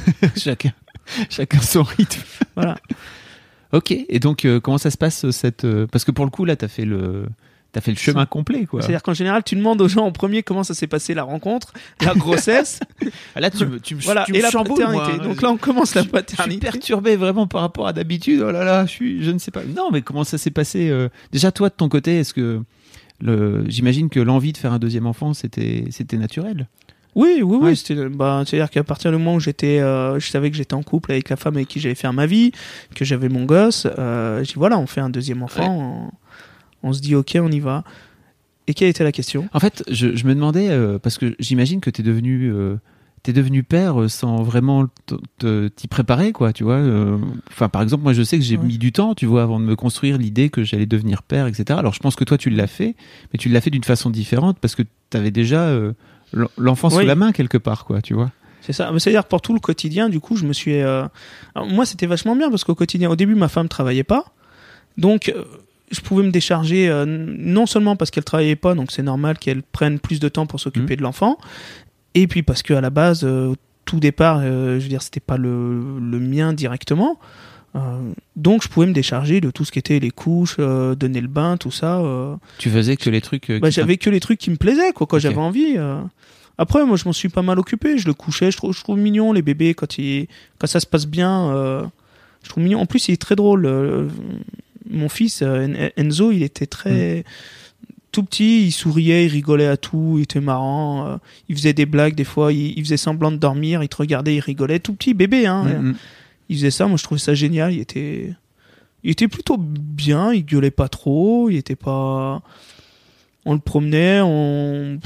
Chacun son rythme.
Voilà.
Ok. Et donc, comment ça se passe parce que pour le coup, là, t'as fait le chemin complet, quoi.
C'est-à-dire qu'en général, tu demandes aux gens en premier comment ça s'est passé la rencontre, la grossesse.
Là, tu me
et la paternité.
Moi,
donc là, on commence la paternité.
Je suis perturbé vraiment par rapport à d'habitude. Oh là là, je ne sais pas. Non, mais comment ça s'est passé déjà, toi, de ton côté, est-ce que j'imagine que l'envie de faire un deuxième enfant, c'était naturel.
Oui. C'est-à-dire qu'à partir du moment où je savais que j'étais en couple avec la femme avec qui j'allais faire ma vie, que j'avais mon gosse, je dis voilà, on fait un deuxième enfant, on se dit ok, on y va. Et quelle était la question ?
En fait, je me demandais, parce que j'imagine que t'es devenu t'es devenu père sans vraiment t'y préparer, quoi, tu vois. Enfin, par exemple, moi, je sais que j'ai mis du temps, tu vois, avant de me construire l'idée que j'allais devenir père, etc. Alors, je pense que toi, tu l'as fait, mais tu l'as fait d'une façon différente parce que t'avais déjà l'enfant sous la main quelque part, quoi, tu vois.
C'est ça. C'est-à-dire que pour tout le quotidien, du coup, je me suis... Alors, moi, c'était vachement bien parce qu'au quotidien, au début, ma femme travaillait pas. Donc, je pouvais me décharger non seulement parce qu'elle travaillait pas, donc c'est normal qu'elle prenne plus de temps pour s'occuper de l'enfant, et puis parce qu'à la base, tout départ, je veux dire, c'était pas le mien directement. Donc, je pouvais me décharger de tout ce qui était les couches, donner le bain, tout ça.
Tu faisais que les trucs...
j'avais que les trucs qui me plaisaient, quoi, quand j'avais envie. Après, moi, je m'en suis pas mal occupé. Je le couchais. Je trouve mignon les bébés quand ça se passe bien. Je trouve mignon. En plus, il est très drôle. Mon fils Enzo, il était très tout petit. Il souriait, il rigolait à tout. Il était marrant. Il faisait des blagues des fois. Il faisait semblant de dormir. Il te regardait, il rigolait. Tout petit bébé, hein. Il faisait ça. Moi, je trouvais ça génial. Il était plutôt bien. Il gueulait pas trop. Il était pas. On le promenait. On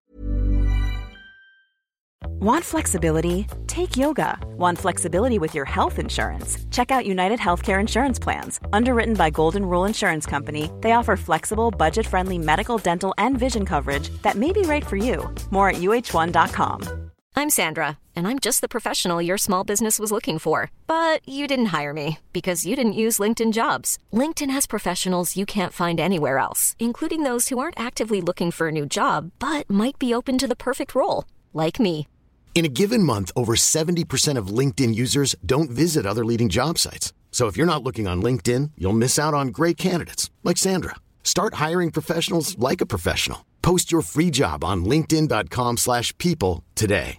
Want flexibility? Take yoga. Want flexibility with your health insurance? Check out United Healthcare Insurance Plans. Underwritten by Golden Rule Insurance Company, they offer flexible, budget-friendly medical, dental, and vision coverage that may be right for you. More at uh1.com.
I'm Sandra, and I'm just the professional your small business was looking for. But you didn't hire me because you didn't use LinkedIn Jobs. LinkedIn has professionals you can't find anywhere else, including those who aren't actively looking for a new job, but might be open to the perfect role, like me.
In a given month, over 70% of LinkedIn users don't visit other leading job sites. So if you're not looking on LinkedIn, you'll miss out on great candidates like Sandra. Start hiring professionals like a professional. Post your free job on linkedin.com/people today.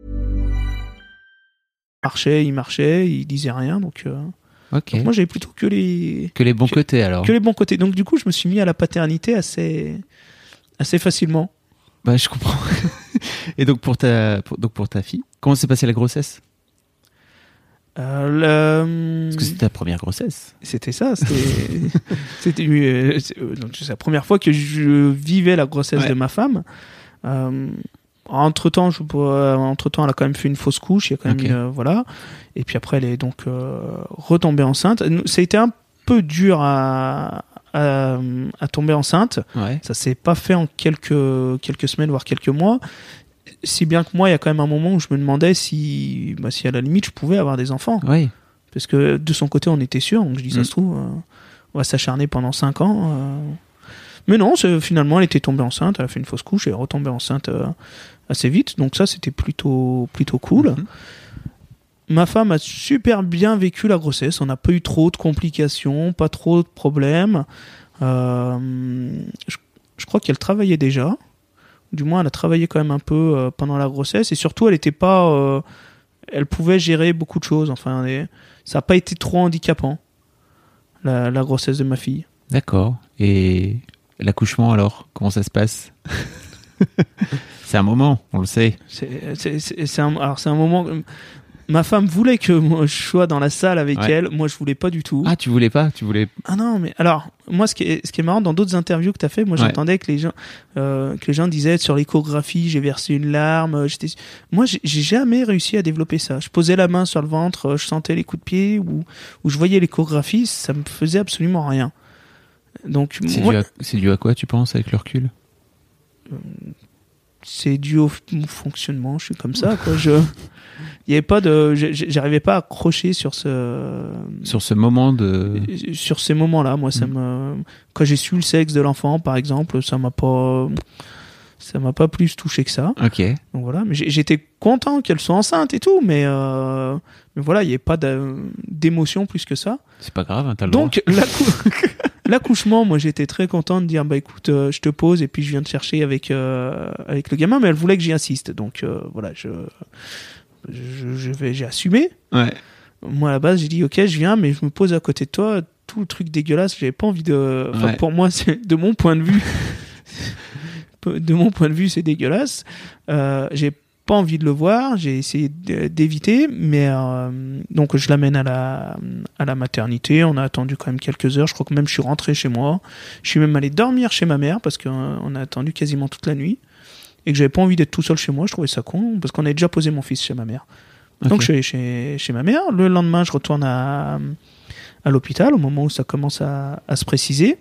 Il marchait, il disait rien, donc moi j'avais plutôt que les
bons côtés alors.
Que les bons côtés. Donc du coup, je me suis mis à la paternité assez facilement.
Bah, je comprends. Et donc pour ta fille, comment s'est passée la grossesse ? Parce que c'était ta première grossesse.
C'était ça. C'était c'est la première fois que je vivais la grossesse de ma femme. Entre-temps, elle a quand même fait une fausse couche. Il y a quand même voilà. Et puis après, elle est donc retombée enceinte. Ça a été un peu dur à tomber enceinte. Ça s'est pas fait en quelques semaines, voire quelques mois. Si bien que moi, il y a quand même un moment où je me demandais si à la limite, je pouvais avoir des enfants. Parce que de son côté, on était sûr. Donc je dis, ça se trouve, on va s'acharner pendant 5 ans. Mais non, finalement, elle était tombée enceinte. Elle a fait une fausse couche et elle est retombée enceinte assez vite. Donc ça, c'était plutôt cool. Ma femme a super bien vécu la grossesse. On n'a pas eu trop de complications, pas trop de problèmes. Je crois qu'elle travaillait déjà. Du moins, elle a travaillé quand même un peu pendant la grossesse. Et surtout, elle était pas... elle pouvait gérer beaucoup de choses. Enfin, ça n'a pas été trop handicapant, la grossesse de ma fille.
D'accord. Et l'accouchement, alors, comment ça se passe ? C'est un moment, on le sait.
C'est un moment... Ma femme voulait que moi, je sois dans la salle avec elle. Moi, je voulais pas du tout.
Ah, tu voulais pas ?
Ah non, mais alors, moi, ce qui est marrant, dans d'autres interviews que tu as fait, moi, j'entendais que les gens disaient sur l'échographie, j'ai versé une larme. Moi, j'ai jamais réussi à développer ça. Je posais la main sur le ventre, je sentais les coups de pied, ou je voyais l'échographie, ça me faisait absolument rien. Donc,
c'est dû à quoi, tu penses, avec le recul ?
C'est dû au fonctionnement, je suis comme ça, quoi. Il y avait pas j'arrivais pas à accrocher sur ce
moment
sur ces moments-là. Moi, quand j'ai su le sexe de l'enfant, par exemple, ça m'a pas plus touché que ça.
Ok.
Donc voilà, mais j'étais content qu'elle soit enceinte et tout, mais voilà, il y avait pas d'émotion plus que ça.
C'est pas grave, t'as le
Donc l'accouchement, moi j'étais très content de dire écoute, je te pose et puis je viens te chercher avec le gamin, mais elle voulait que j'y insiste, donc voilà, j'ai assumé. Moi à la base j'ai dit ok, je viens, mais je me pose à côté de toi, tout le truc dégueulasse, j'avais pas envie de. Pour moi, c'est de mon point de vue, c'est dégueulasse. J'ai pas envie de le voir, j'ai essayé d'éviter, mais donc je l'amène à la maternité. On a attendu quand même quelques heures. Je crois que même je suis rentré chez moi. Je suis même allé dormir chez ma mère parce qu'on a attendu quasiment toute la nuit. et que j'avais pas envie d'être tout seul chez moi. Je trouvais ça con parce qu'on avait déjà posé mon fils chez ma mère. Donc je suis allé chez ma mère. Le lendemain, je retourne à l'hôpital au moment où ça commence à se préciser.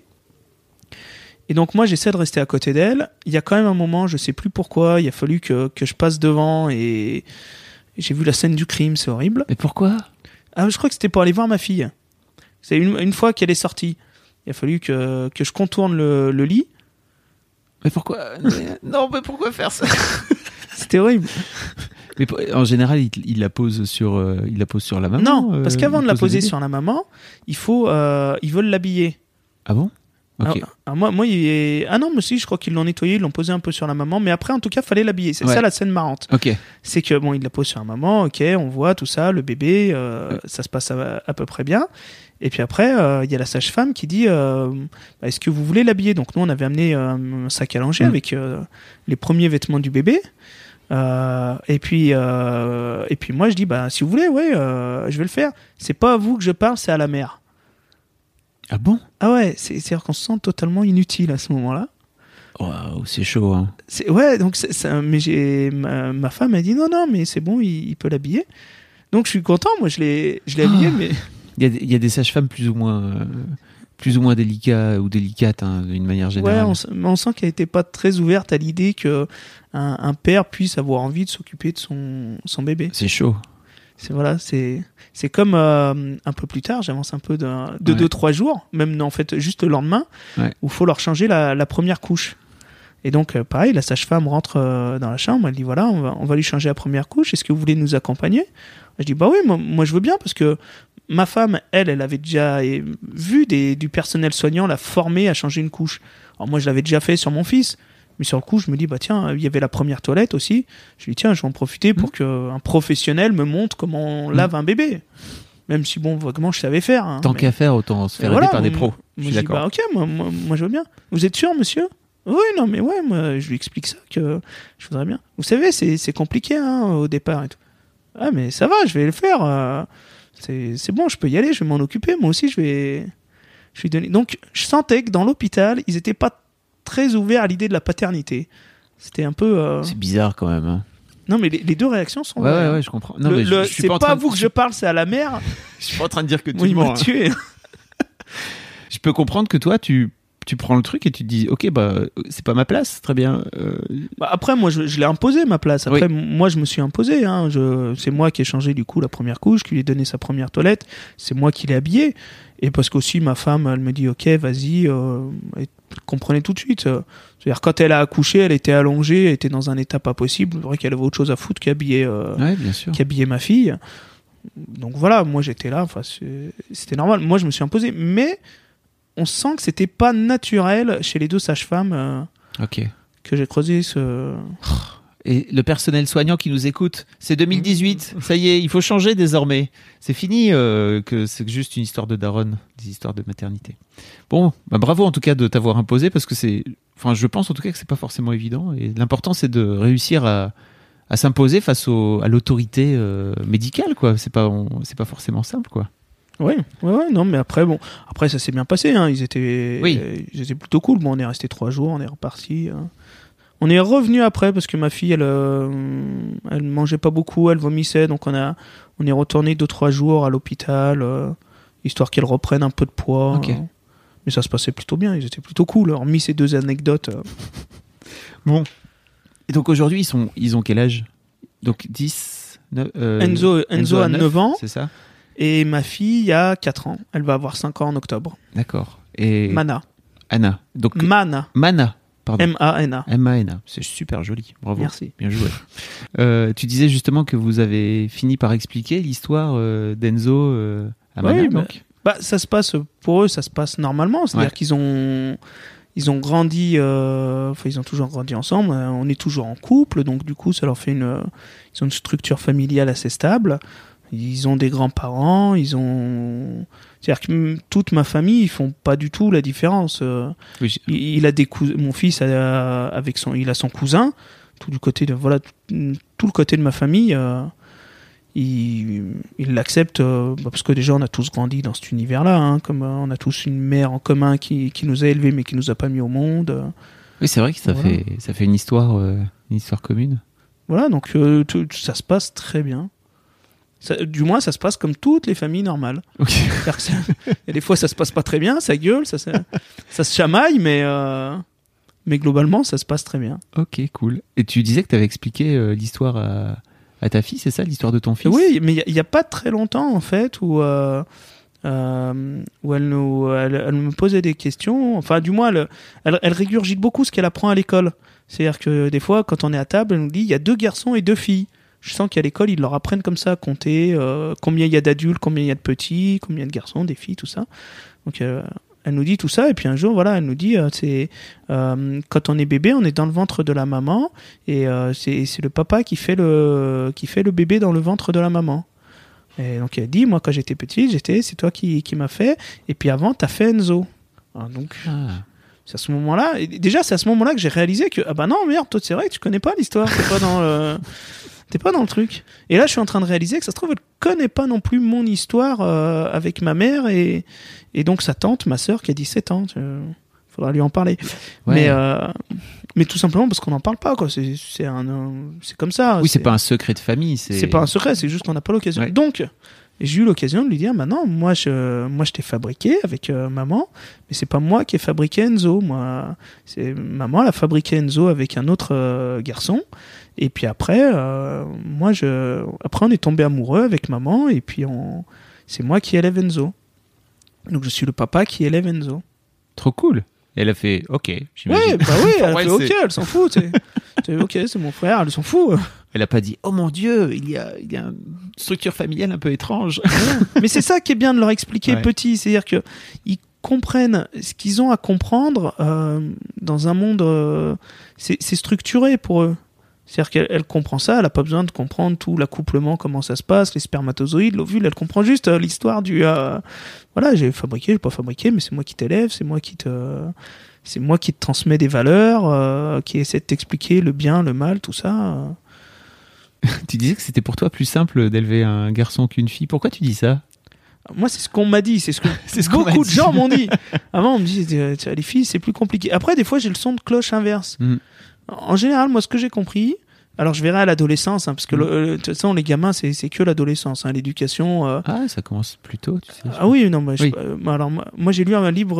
Et donc moi, j'essaie de rester à côté d'elle. Il y a quand même un moment, je sais plus pourquoi, il a fallu que je passe devant et j'ai vu la scène du crime, c'est horrible.
Mais pourquoi ?
Ah, je crois que c'était pour aller voir ma fille. C'est une fois qu'elle est sortie. Il a fallu que je contourne le lit.
Mais pourquoi ? Non, mais pourquoi faire ça ?
C'était horrible.
Mais en général, il la pose sur la maman.
Non, parce qu'avant de la poser sur la maman, ils veulent l'habiller.
Ah bon ? Okay.
Alors moi, non, mais si, je crois qu'ils l'ont nettoyé, ils l'ont posé un peu sur la maman, mais après, en tout cas, fallait l'habiller. C'est ça la scène marrante.
Okay.
C'est que il la pose sur la maman, ok, on voit tout ça, le bébé, ça se passe à peu près bien. Et puis après, il y a la sage-femme qui dit est-ce que vous voulez l'habiller ? Donc nous, on avait amené un sac à langer avec les premiers vêtements du bébé. Et puis moi, je dis si vous voulez, je vais le faire. C'est pas à vous que je parle, c'est à la mère.
Ah bon ?
Ah ouais, c'est-à-dire qu'on se sent totalement inutile à ce moment-là.
Waouh, c'est chaud, hein.
Donc mais ma femme a dit non, mais c'est bon, il peut l'habiller. Donc je suis content, moi je l'ai habillé, mais
il y a des sages-femmes plus ou moins délicats ou délicates, hein, d'une manière générale.
Ouais, on sent qu'elle n'était pas très ouverte à l'idée que un père puisse avoir envie de s'occuper de son bébé.
C'est chaud.
C'est comme un peu plus tard, j'avance un peu de 2-3 jours, même en fait juste le lendemain, où il faut leur changer la première couche. Et donc pareil, la sage-femme rentre dans la chambre, elle dit voilà, on va lui changer la première couche, est-ce que vous voulez nous accompagner ? Je dis bah oui, moi je veux bien, parce que ma femme, elle avait déjà vu du personnel soignant la former à changer une couche. Alors moi je l'avais déjà fait sur mon fils. Mais sur le coup, je me dis, tiens, il y avait la première toilette aussi. Je dis, tiens, je vais en profiter pour qu'un professionnel me montre comment on lave un bébé. Même si, vaguement, je savais faire. Hein,
Tant qu'à faire, autant se faire aider par des pros. Je suis d'accord.
Ok, moi, je veux bien. Vous êtes sûr, monsieur ? Oui, non, mais moi, je lui explique ça, que je voudrais bien. Vous savez, c'est compliqué au départ et tout. Ah, mais ça va, je vais le faire. C'est bon, je peux y aller, je vais m'en occuper. Moi aussi, je vais donner. Donc, je sentais que dans l'hôpital, ils n'étaient pas très ouvert à l'idée de la paternité. C'était un peu...
C'est bizarre quand même. Hein.
Non, mais les deux réactions sont...
Ouais, je comprends. Non, mais je suis
c'est pas à vous que je parle, c'est à la mère.
Je suis pas en train de dire que tu
m'as tué.
Je peux comprendre que toi, tu prends le truc et tu te dis, ok, c'est pas ma place, très bien.
Après, moi, je l'ai imposé, ma place. Après, moi, je me suis imposé. Hein. C'est moi qui ai changé, du coup, la première couche, qui lui ai donné sa première toilette. C'est moi qui l'ai habillé. Et parce qu'aussi, ma femme, elle me dit, ok, vas-y, elle comprenait tout de suite. C'est-à-dire, quand elle a accouché, elle était allongée, elle était dans un état pas possible. C'est vrai qu'elle avait autre chose à foutre qu'habiller ma fille. Donc voilà, moi, j'étais là. Enfin, c'était normal. Moi, je me suis imposé. Mais on sent que c'était pas naturel chez les deux sages-femmes que j'ai creusé ce...
Et le personnel soignant qui nous écoute, c'est 2018, ça y est, il faut changer désormais. C'est fini que c'est juste une histoire de daronne, des histoires de maternité. Bon, bravo en tout cas de t'avoir imposé, parce que je pense en tout cas que c'est pas forcément évident. Et l'important, c'est de réussir à s'imposer face à l'autorité médicale, quoi. C'est pas forcément simple, quoi.
Ouais, non, mais après ça s'est bien passé, hein. Ils étaient plutôt cool. Bon, on est resté 3 jours, on est reparti. On est revenu après parce que ma fille, elle mangeait pas beaucoup, elle vomissait, donc on est retourné 2-3 jours à l'hôpital, histoire qu'elle reprenne un peu de poids.
Okay.
Mais ça se passait plutôt bien, ils étaient plutôt cool, hormis ces 2 anecdotes.
Bon. Et donc aujourd'hui, ils ont quel âge ? Donc 10
Enzo a 9 ans.
C'est ça ?
Et ma fille a 4 ans. Elle va avoir 5 ans en octobre.
D'accord. Et Anna. Donc Mana. Pardon.
M-A-N-A.
M-A-N-A. C'est super joli. Bravo.
Merci.
Bien joué. Tu disais justement que vous avez fini par expliquer l'histoire d'Enzo à Mana. Donc.
Ça se passe, pour eux, ça se passe normalement. C'est-à-dire qu'ils ont grandi, ils ont toujours grandi ensemble. On est toujours en couple. Donc, du coup, ça leur fait ils ont une structure familiale assez stable. Ils ont des grands-parents. C'est-à-dire que toute ma famille, ils font pas du tout la différence. Il a mon fils il a son cousin. Tout le côté de ma famille, il l'accepte parce que déjà on a tous grandi dans cet univers-là. Hein, comme on a tous une mère en commun qui nous a élevés mais qui nous a pas mis au monde.
Oui, c'est vrai que ça fait une histoire Une histoire commune.
Voilà, donc ça se passe très bien. Du moins, ça se passe comme toutes les familles normales.
Ok.
Et des fois, ça se passe pas très bien, ça gueule, ça se chamaille, mais globalement, ça se passe très bien.
Ok, cool. Et tu disais que tu avais expliqué l'histoire à ta fille, c'est ça, l'histoire de ton fils?
Oui, mais il y a pas très longtemps, en fait, où elle me posait des questions. Enfin, du moins, elle régurgite beaucoup ce qu'elle apprend à l'école. C'est-à-dire que des fois, quand on est à table, elle nous dit il y a 2 garçons et 2 filles. Je sens qu'à l'école, ils leur apprennent comme ça à compter combien il y a d'adultes, combien il y a de petits, combien il y a de garçons, des filles, tout ça. Donc, elle nous dit tout ça. Et puis un jour, voilà, elle nous dit quand on est bébé, on est dans le ventre de la maman. Et c'est le papa qui fait le bébé dans le ventre de la maman. Et donc, elle dit moi, quand j'étais petite, c'est toi qui m'as fait. Et puis avant, t'as fait Enzo. Alors, donc... C'est à ce moment-là, c'est à ce moment-là que j'ai réalisé que, ah bah non, merde, toi, c'est vrai que tu connais pas l'histoire, t'es pas dans le truc. Et là, je suis en train de réaliser que ça se trouve, elle connaît pas non plus mon histoire avec ma mère et donc sa tante, ma sœur, qui a 17 ans. Faudra lui en parler. Ouais. Mais tout simplement parce qu'on n'en parle pas, quoi. C'est comme ça.
Oui, c'est pas un secret de famille.
C'est pas un secret, c'est juste qu'on n'a pas l'occasion. Ouais. Donc, j'ai eu l'occasion de lui dire, non, moi je t'ai fabriqué avec maman, mais c'est pas moi qui ai fabriqué Enzo. C'est maman, elle a fabriqué Enzo avec un autre garçon. Et puis après, après on est tombé amoureux avec maman, et puis c'est moi qui élève Enzo. Donc je suis le papa qui élève Enzo.
Trop cool. Et elle a fait OK, j'imagine.
Ouais, bah oui, elle a fait OK, elle s'en fout. OK, c'est mon frère, elle s'en fout.
Elle a pas dit oh mon Dieu, il y a une structure familiale un peu étrange.
Mais c'est ça qui est bien de leur expliquer petit, c'est-à-dire que ils comprennent ce qu'ils ont à comprendre dans un monde. C'est structuré pour eux. C'est-à-dire qu'elle comprend ça, elle n'a pas besoin de comprendre tout l'accouplement, comment ça se passe, les spermatozoïdes, l'ovule, elle comprend juste l'histoire du... voilà, j'ai fabriqué, j'ai pas fabriqué, mais c'est moi qui t'élève, c'est moi qui te transmets des valeurs, qui essaie de t'expliquer le bien, le mal, tout ça.
Tu disais que c'était pour toi plus simple d'élever un garçon qu'une fille. Pourquoi tu dis ça ?
Moi, c'est ce qu'on m'a dit, c'est ce que beaucoup de gens m'ont dit. Avant, on me disait, les filles, c'est plus compliqué. Après, des fois, j'ai le son de cloche inverse. En général, moi, ce que j'ai compris, alors je verrai à l'adolescence, parce que de toute façon, les gamins, c'est que l'adolescence, l'éducation.
Ah, ça commence plus tôt, tu sais.
Ah oui, non, mais alors moi, j'ai lu un livre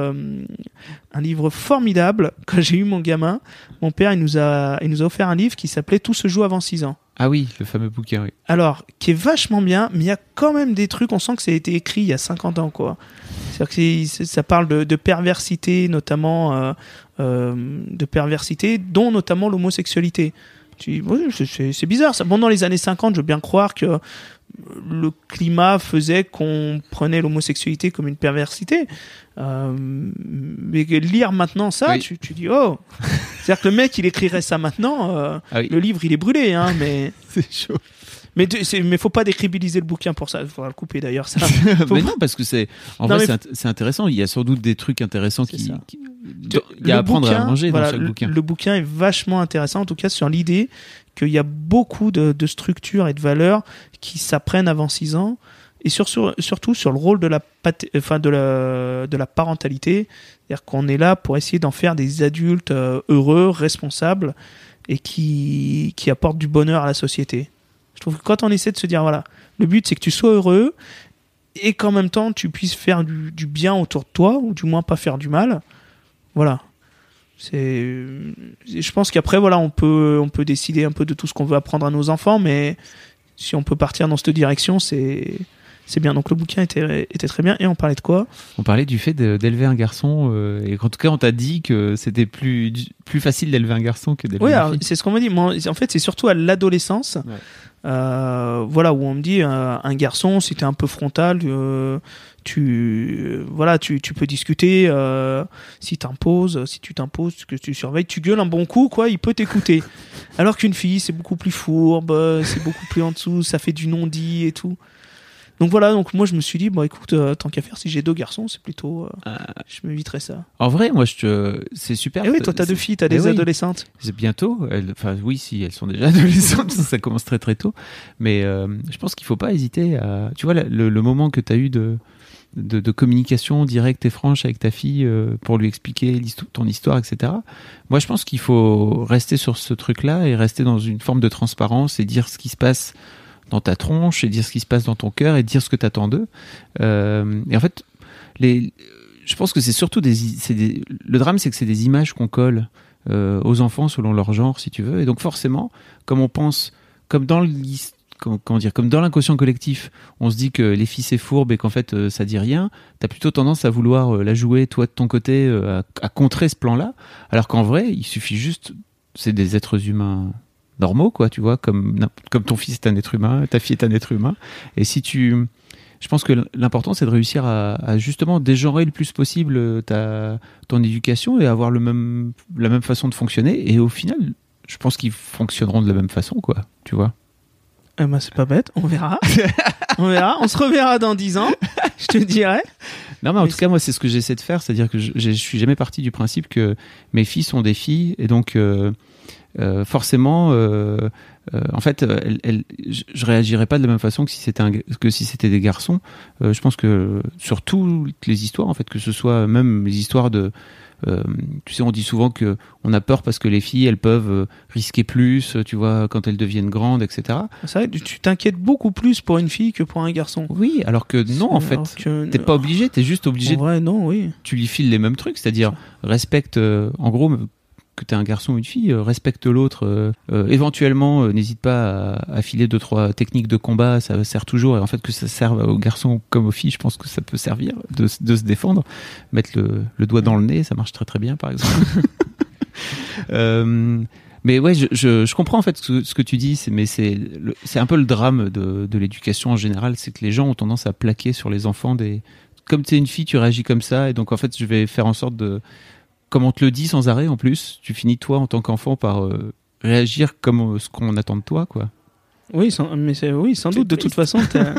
formidable quand j'ai eu mon gamin. Mon père, il nous a offert un livre qui s'appelait Tout se joue avant 6 ans.
Ah oui, le fameux bouquin, oui.
Alors, qui est vachement bien, mais il y a quand même des trucs, on sent que ça a été écrit il y a 50 ans, quoi. C'est-à-dire que ça parle de perversité, notamment, de perversité, dont notamment l'homosexualité. C'est bizarre, ça. Bon, dans les années 50, je veux bien croire que le climat faisait qu'on prenait l'homosexualité comme une perversité. Mais lire maintenant ça, oui. tu dis oh. C'est-à-dire que le mec, il écrirait ça maintenant, le livre, il est brûlé, hein, mais
c'est chaud.
Mais faut pas décribiliser le bouquin pour ça. Il faudra le couper d'ailleurs. Ça.
Mais non, parce que c'est intéressant. Il y a sans doute des trucs intéressants il y a à apprendre à manger dans chaque bouquin. Le bouquin est vachement intéressant, en tout cas sur l'idée qu'il y a beaucoup de structures et de valeurs qui s'apprennent avant 6 ans, et surtout sur le rôle de la parentalité. C'est-à-dire qu'on est là pour essayer d'en faire des adultes heureux, responsables, et qui apportent du bonheur à la société. Je trouve que quand on essaie de se dire, voilà, le but c'est que tu sois heureux et qu'en même temps tu puisses faire du bien autour de toi, ou du moins pas faire du mal. Voilà. Je pense qu'après, voilà, on peut décider un peu de tout ce qu'on veut apprendre à nos enfants, mais si on peut partir dans cette direction, c'est bien. Donc le bouquin était très bien. Et on parlait de quoi ? On parlait du fait d'élever un garçon, et en tout cas on t'a dit que c'était plus facile d'élever un garçon que d'élever une fille.
C'est ce qu'on m'a dit. Moi, en fait, c'est surtout à l'adolescence. Ouais. Voilà, où on me dit un garçon, si t'es un peu frontal, tu peux discuter, si tu t'imposes, que tu surveilles, tu gueules un bon coup, quoi, il peut t'écouter. Alors qu'une fille, c'est beaucoup plus fourbe, c'est beaucoup plus en dessous, ça fait du non-dit et tout. Donc voilà, donc moi je me suis dit, bon écoute, tant qu'à faire, si j'ai 2 garçons, c'est plutôt, je m'éviterais ça.
En vrai, moi c'est super.
Et oui, toi t'as 2 filles, t'as des adolescentes.
C'est bientôt, oui, si elles sont déjà adolescentes, ça commence très très tôt. Mais je pense qu'il faut pas hésiter à, tu vois, le moment que t'as eu de de communication directe et franche avec ta fille pour lui expliquer ton histoire, etc. Moi, je pense qu'il faut rester sur ce truc-là et rester dans une forme de transparence et dire ce qui se passe dans ta tronche et dire ce qui se passe dans ton cœur et dire ce que tu attends d'eux. Et en fait, je pense que c'est surtout le drame, c'est que c'est des images qu'on colle aux enfants selon leur genre, si tu veux. Et donc forcément, comme on pense, comme dans l'inconscient collectif, on se dit que les filles c'est fourbe et qu'en fait ça dit rien, t'as plutôt tendance à vouloir la jouer toi de ton côté à contrer ce plan-là, alors qu'en vrai il suffit juste, c'est des êtres humains normaux, quoi, tu vois, comme ton fils est un être humain, ta fille est un être humain, et je pense que l'important c'est de réussir à justement dégenrer le plus possible ton éducation et avoir la même façon de fonctionner, et au final je pense qu'ils fonctionneront de la même façon, quoi, tu vois.
C'est pas bête, on verra. On se reverra dans 10 ans, je te dirai.
Non, mais en tout cas, moi, c'est ce que j'essaie de faire, c'est-à-dire que je suis jamais parti du principe que mes filles sont des filles, et donc forcément, en fait, je réagirais pas de la même façon que si c'était des garçons. Je pense que sur toutes les histoires, en fait, que ce soit même les histoires de tu sais, on dit souvent que on a peur parce que les filles, elles peuvent risquer plus, tu vois, quand elles deviennent grandes, etc.
C'est vrai, tu t'inquiètes beaucoup plus pour une fille que pour un garçon.
Oui, alors que non, en fait, t'es pas obligé, t'es juste obligé.
En vrai, non, oui.
Tu lui files les mêmes trucs, c'est-à-dire respecte, en gros, que t'es un garçon ou une fille, respecte l'autre. Éventuellement, n'hésite pas à filer 2-3 techniques de combat, ça sert toujours. Et en fait, que ça serve aux garçons comme aux filles, je pense que ça peut servir de se défendre. Mettre le doigt dans le nez, ça marche très très bien, par exemple. Mais ouais, je comprends en fait ce que tu dis, mais c'est un peu le drame de l'éducation en général, c'est que les gens ont tendance à plaquer sur les enfants comme t'es une fille, tu réagis comme ça, et donc en fait, je vais faire en sorte comme on te le dit sans arrêt en plus, tu finis toi en tant qu'enfant par réagir comme ce qu'on attend de toi, quoi.
Oui, sans doute. De toute façon,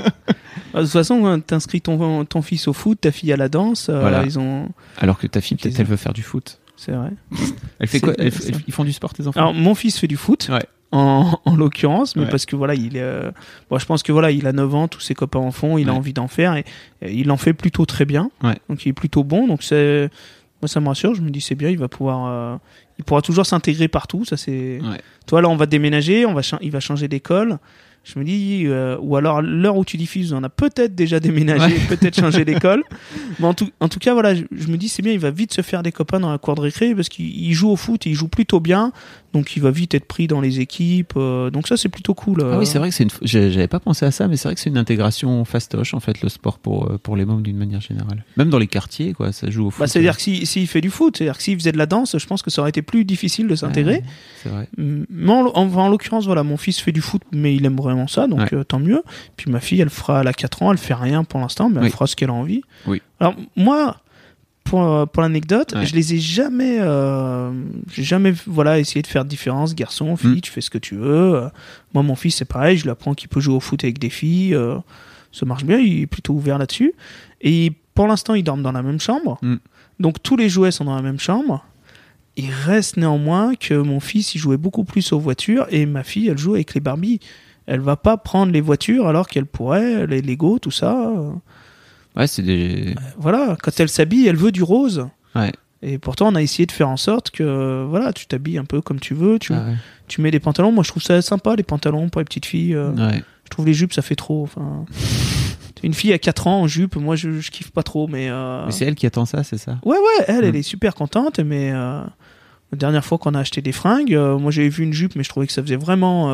t'inscris ton fils au foot, ta fille à la danse.
Voilà. Alors que ta fille, peut-être, elle veut faire du foot.
C'est vrai.
Elle fait quoi? Ils font du sport, tes enfants?
Alors, mon fils fait du foot. Ouais. En l'occurrence, mais ouais. Parce que voilà, je pense que voilà, il a 9 ans, tous ses copains en font, il a envie d'en faire, et il en fait plutôt très bien. Ouais. Donc il est plutôt bon. Donc moi, ça me rassure, je me dis c'est bien, il pourra toujours s'intégrer partout, ça c'est. Ouais. Toi là, on va déménager, il va changer d'école. Je me dis, ou alors à l'heure où tu diffuses, on a peut-être déjà déménagé, peut-être changé d'école. Mais en tout cas, voilà, je me dis c'est bien, il va vite se faire des copains dans la cour de récré parce qu'il joue au foot, et il joue plutôt bien, donc il va vite être pris dans les équipes. Donc ça, c'est plutôt cool.
Ah oui, c'est vrai que j'avais pas pensé à ça, mais c'est vrai que c'est une intégration fastoche en fait, le sport pour les mômes d'une manière générale. Même dans les quartiers, quoi, ça joue au foot.
C'est-à-dire que s'il fait du foot, c'est-à-dire que s'il faisait de la danse, je pense que ça aurait été plus difficile de s'intégrer.
C'est vrai.
Mais en l'occurrence, voilà, mon fils fait du foot, mais il aime vraiment ça, donc tant mieux. Puis ma fille, elle a 4 ans, elle fait rien pour l'instant, mais elle fera ce qu'elle a envie. Oui. Alors moi, pour l'anecdote, je les ai jamais, j'ai jamais essayé de faire de différence, garçon, fille, tu fais ce que tu veux. Moi, mon fils, c'est pareil, je lui apprends qu'il peut jouer au foot avec des filles, ça marche bien, il est plutôt ouvert là-dessus. Et pour l'instant, ils dorment dans la même chambre, donc tous les jouets sont dans la même chambre. Il reste néanmoins que mon fils, il jouait beaucoup plus aux voitures, et ma fille, elle joue avec les Barbies. Elle va pas prendre les voitures alors qu'elle pourrait, les Lego, tout ça.
Ouais, c'est des...
Voilà, quand elle s'habille, elle veut du rose.
Ouais.
Et pourtant, on a essayé de faire en sorte que, voilà, tu t'habilles un peu comme tu veux, tu mets des pantalons. Moi, je trouve ça sympa, les pantalons pour les petites filles. Je trouve les jupes, ça fait trop. Enfin, une fille à 4 ans en jupe, moi, je kiffe pas trop, mais... Mais
c'est elle qui attend ça, c'est ça?
Ouais, elle est super contente, mais... La dernière fois qu'on a acheté des fringues, moi, j'avais vu une jupe, mais je trouvais que ça faisait vraiment...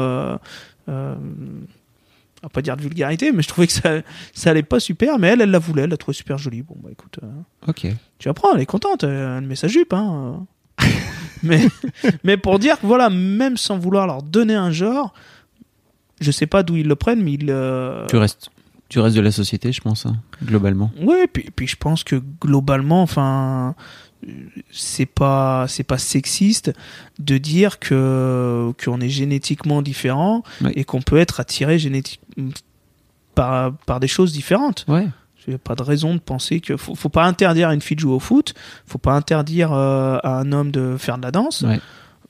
on va pas dire de vulgarité, mais je trouvais que ça allait pas super, mais elle la voulait, elle l'a trouvé super jolie. Bon, bah écoute,
ok.
Tu apprends, elle est contente, elle met sa jupe, hein. mais pour dire que voilà, même sans vouloir leur donner un genre, je sais pas d'où ils le prennent, mais
Tu restes de la société, je pense, hein, globalement.
Oui, puis je pense que globalement, enfin, c'est pas sexiste de dire qu'on est génétiquement différent et qu'on peut être attiré par des choses différentes. Ouais. Il n'y a pas de raison de penser que faut pas interdire à une fille de jouer au foot, faut pas interdire à un homme de faire de la danse. Ouais.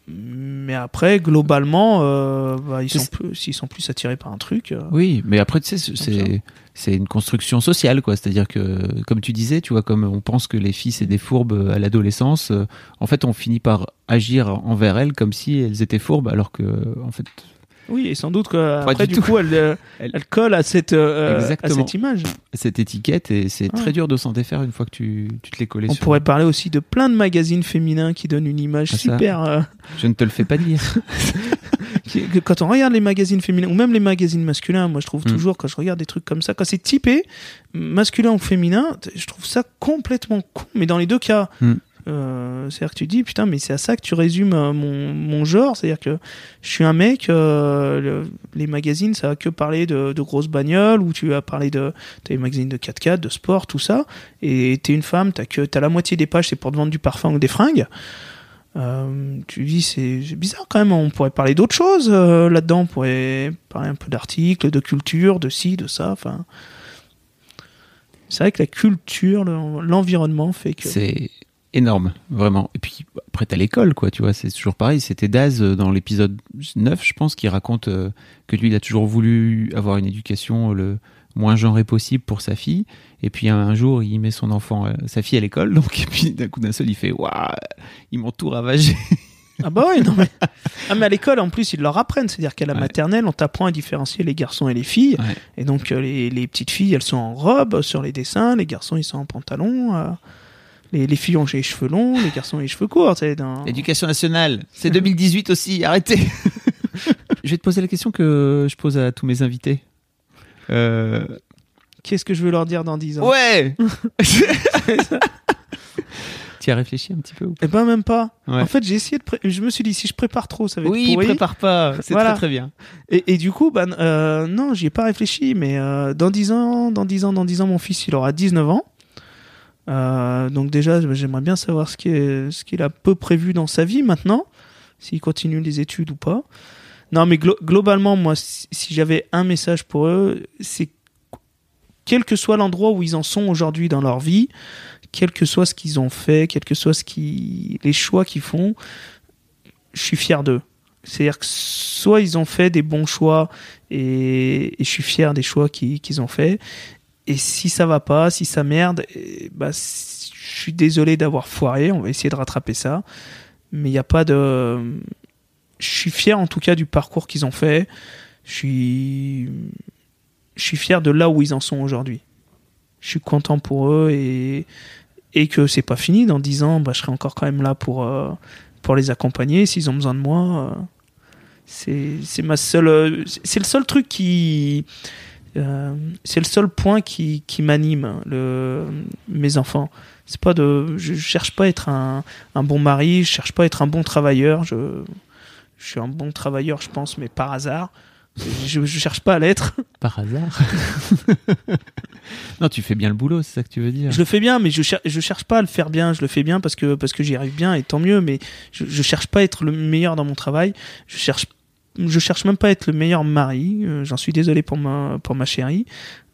Mais après, globalement, ils sont plus attirés par un truc.
Oui, mais après, tu sais, c'est une construction sociale, quoi. C'est-à-dire que, comme tu disais, tu vois, comme on pense que les filles, c'est des fourbes à l'adolescence, en fait, on finit par agir envers elles comme si elles étaient fourbes, alors que, en fait...
Oui, et sans doute qu'après, du coup, elle colle à cette image.
Cette étiquette, et c'est très dur de s'en défaire une fois que tu te l'es collé.
On pourrait parler aussi de plein de magazines féminins qui donnent une image super...
Je ne te le fais pas dire.
Quand on regarde les magazines féminins, ou même les magazines masculins, moi je trouve toujours, quand je regarde des trucs comme ça, quand c'est typé, masculin ou féminin, je trouve ça complètement con. Mais dans les deux cas... c'est-à-dire que tu dis putain, mais c'est à ça que tu résumes mon genre, c'est-à-dire que je suis un mec, les magazines ça va que parler de grosses bagnoles, ou tu vas parler t'as les magazines de 4x4, de sport, tout ça, et t'es une femme, t'as la moitié des pages c'est pour te vendre du parfum ou des fringues. Tu dis c'est bizarre quand même, on pourrait parler d'autres choses là-dedans, on pourrait parler un peu d'articles, de culture, de ci, de ça, enfin c'est vrai que la culture, l'environnement fait que
c'est énorme, vraiment. Et puis après t'as l'école, quoi, tu vois, c'est toujours pareil. C'était Daz dans l'épisode 9, je pense, qui raconte que lui il a toujours voulu avoir une éducation le moins genrée possible pour sa fille, et puis un jour il met son enfant, sa fille à l'école, donc, et puis d'un coup d'un seul il fait waouh, ils m'ont tout ravagé.
Ah bah oui, non mais... mais à l'école en plus ils leur apprennent, c'est-à-dire qu'à la maternelle on t'apprend à différencier les garçons et les filles, et donc les petites filles elles sont en robe sur les dessins, les garçons ils sont en pantalon, les filles ont les cheveux longs, les garçons ont les cheveux courts.
L'éducation nationale, c'est 2018 aussi, arrêtez. Je vais te poser la question que je pose à tous mes invités.
Qu'est-ce que je veux leur dire dans 10 ans?
Ouais. Tu as réfléchi un petit peu ou pas?
Eh ben même pas.
Ouais.
En fait, j'ai essayé je me suis dit si je prépare trop, ça va être pourri.
Oui, prépare pas, c'est très très bien.
Et du coup, non, j'y ai pas réfléchi, mais dans 10 ans, mon fils, il aura 19 ans. Donc déjà, j'aimerais bien savoir ce qu'il a peu prévu dans sa vie maintenant, s'il continue les études ou pas. Non, mais globalement, moi, si j'avais un message pour eux, c'est quel que soit l'endroit où ils en sont aujourd'hui dans leur vie, quel que soit ce qu'ils ont fait, quel que soit les choix qu'ils font, je suis fier d'eux. C'est-à-dire que soit ils ont fait des bons choix et je suis fier des choix qu'ils ont fait. Et si ça va pas, si ça merde, je suis désolé d'avoir foiré, on va essayer de rattraper ça. Mais il n'y a pas de... Je suis fier en tout cas du parcours qu'ils ont fait. Je suis fier de là où ils en sont aujourd'hui. Je suis content pour eux et que c'est pas fini. Dans 10 ans, je serai encore quand même là pour les accompagner. S'ils ont besoin de moi, c'est le seul truc qui... c'est le seul point qui m'anime, mes enfants. C'est pas je cherche pas à être un bon mari, je cherche pas à être un bon travailleur. Je suis un bon travailleur, je pense, mais par hasard. Je cherche pas à l'être.
Par hasard. Non, tu fais bien le boulot, c'est ça que tu veux dire.
Je le fais bien, mais je cherche pas à le faire bien. Je le fais bien parce que j'y arrive bien et tant mieux. Mais je cherche pas à être le meilleur dans mon travail. Je cherche même pas à être le meilleur mari. J'en suis désolé pour ma chérie.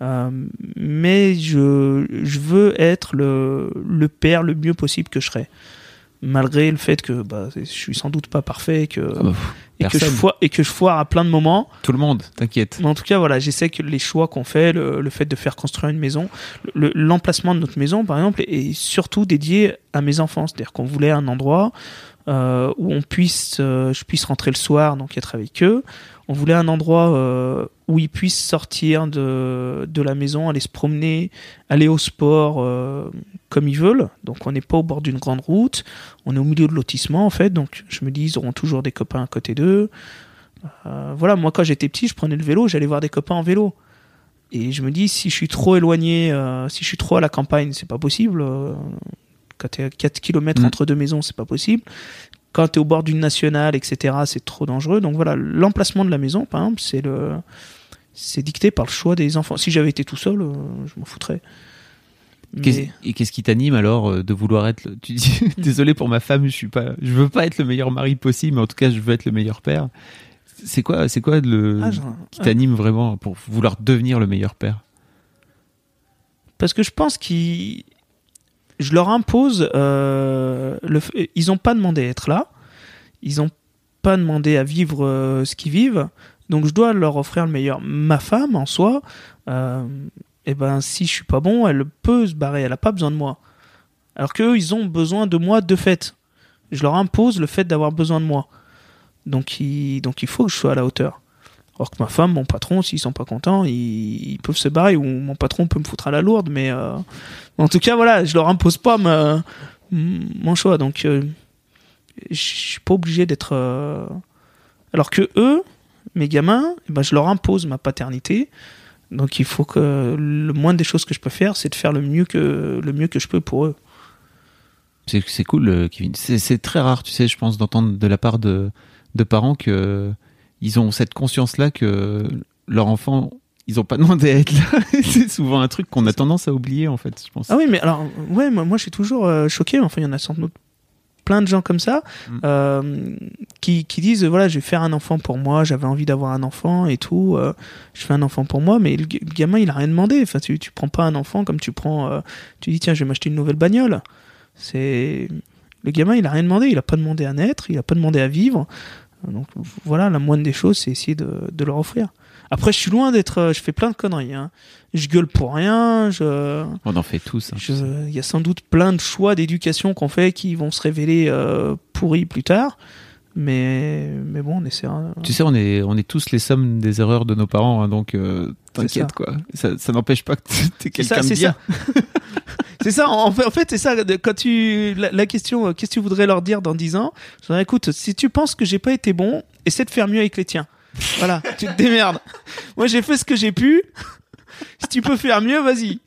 Mais je veux être le père le mieux possible que je serai. Malgré le fait que je suis sans doute pas parfait et que je foire à plein de moments.
Tout le monde, t'inquiète.
Mais en tout cas, voilà, j'essaie que les choix qu'on fait, le fait de faire construire une maison, l'emplacement de notre maison, par exemple, est surtout dédié à mes enfants. C'est-à-dire qu'on voulait un endroit où je puisse rentrer le soir, donc être avec eux. On voulait un endroit où ils puissent sortir de la maison, aller se promener, aller au sport comme ils veulent. Donc on n'est pas au bord d'une grande route, on est au milieu de lotissement en fait. Donc je me dis ils auront toujours des copains à côté d'eux. Voilà, moi quand j'étais petit, je prenais le vélo, j'allais voir des copains en vélo. Et je me dis si je suis trop éloigné, si je suis trop à la campagne, c'est pas possible. Quand t'es à 4 km entre deux maisons, c'est pas possible. Quand t'es au bord d'une nationale, etc., c'est trop dangereux. Donc voilà, l'emplacement de la maison, par exemple, c'est dicté par le choix des enfants. Si j'avais été tout seul, je m'en foutrais.
Et qu'est-ce qui t'anime alors de vouloir être... Tu dis, désolé pour ma femme, je veux pas être le meilleur mari possible, mais en tout cas, je veux être le meilleur père. C'est quoi qui t'anime vraiment pour vouloir devenir le meilleur père?
Parce que je pense je leur impose ils n'ont pas demandé à être là, ils n'ont pas demandé à vivre ce qu'ils vivent, donc je dois leur offrir le meilleur. Ma femme, en soi, et ben, si je suis pas bon, elle peut se barrer, elle a pas besoin de moi. Alors qu'eux, ils ont besoin de moi de fait. Je leur impose le fait d'avoir besoin de moi. Donc il faut que je sois à la hauteur. Alors que ma femme, mon patron, s'ils sont pas contents, ils peuvent se barrer, ou mon patron peut me foutre à la lourde, mais en tout cas, voilà, je leur impose pas mon choix. Donc je suis pas obligé d'être... Alors que eux, mes gamins, eh ben, je leur impose ma paternité. Donc il faut que le moindre des choses que je peux faire, c'est de faire le mieux que je peux pour eux.
C'est cool, Kevin. C'est très rare, tu sais, je pense, d'entendre de la part de parents que ils ont cette conscience-là que leur enfant, ils ont pas demandé à être là. C'est souvent un truc qu'on a tendance à oublier, en fait, je pense.
Ah oui, mais alors, ouais, moi je suis toujours choqué. Enfin, il y en a sans doute plein de gens comme ça qui disent, voilà, je vais faire un enfant pour moi, j'avais envie d'avoir un enfant et tout, je fais un enfant pour moi, mais le gamin, il a rien demandé. Enfin, tu prends pas un enfant comme tu dis, tiens, je vais m'acheter une nouvelle bagnole. Le gamin, il a rien demandé, il a pas demandé à naître, il a pas demandé à vivre. Donc voilà, la moindre des choses, c'est essayer de leur offrir. Après, je suis loin d'être... Je fais plein de conneries. Hein. Je gueule pour rien.
On en fait tous.
Il y a sans doute plein de choix d'éducation qu'on fait qui vont se révéler pourris plus tard. Mais bon, on essaiera.
Tu sais, on est tous les sommes des erreurs de nos parents. Hein, donc t'inquiète, quoi. Ça n'empêche pas que t'es quelqu'un de bien.
C'est ça, en fait, c'est ça. Quand la question, qu'est-ce que tu voudrais leur dire dans 10 ans? Je dirais, écoute, si tu penses que j'ai pas été bon, essaie de faire mieux avec les tiens. Voilà, tu te démerdes. Moi, j'ai fait ce que j'ai pu. Si tu peux faire mieux, vas-y.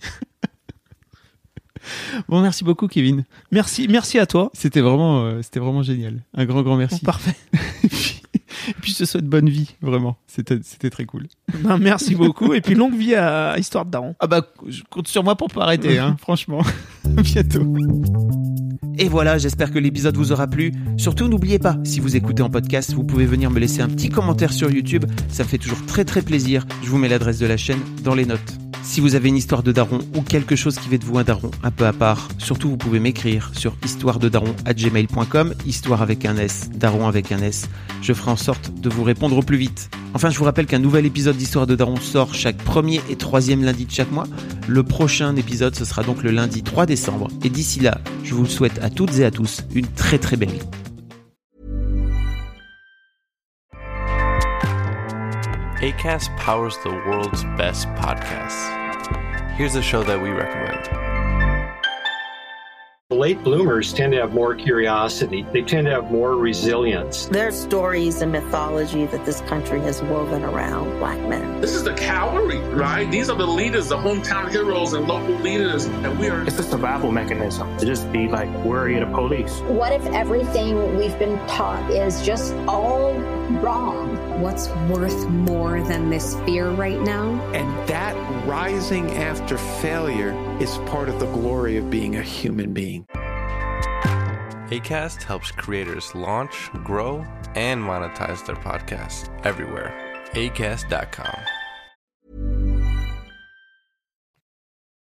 Bon, merci beaucoup, Kevin.
Merci à toi.
C'était vraiment génial. Un grand merci.
Bon, parfait.
Et puis je te souhaite bonne vie, vraiment. C'était très cool.
Ben, merci beaucoup. Et puis longue vie à Histoire de Daron.
Ah bah, je compte sur moi pour pas arrêter, hein, franchement. À bientôt. Et voilà, j'espère que l'épisode vous aura plu. Surtout, n'oubliez pas, si vous écoutez en podcast, vous pouvez venir me laisser un petit commentaire sur YouTube. Ça me fait toujours très très plaisir. Je vous mets l'adresse de la chaîne dans les notes. Si vous avez une histoire de daron ou quelque chose qui fait de vous un daron un peu à part, surtout vous pouvez m'écrire sur histoirededaron@gmail.com, histoire avec un S, daron avec un S. Je ferai en sorte de vous répondre au plus vite. Enfin, je vous rappelle qu'un nouvel épisode d'Histoire de Daron sort chaque premier et troisième lundi de chaque mois. Le prochain épisode, ce sera donc le lundi 3 décembre. Et d'ici là, je vous souhaite à toutes et à tous une très très belle vie.
Acast powers the world's best podcasts. Here's a show that we recommend.
Late bloomers tend to have more curiosity. They tend to have more resilience.
There's stories and mythology that this country has woven around Black men.
This is the cavalry, right? These are the leaders, the hometown heroes and local leaders. And we are...
It's a survival mechanism to just be like worried of police.
What if everything we've been taught is just all wrong?
What's worth more than this fear right now?
And that rising after failure is part of the glory of being a human being.
Acast helps creators launch, grow, and monetize their podcasts everywhere. Acast.com.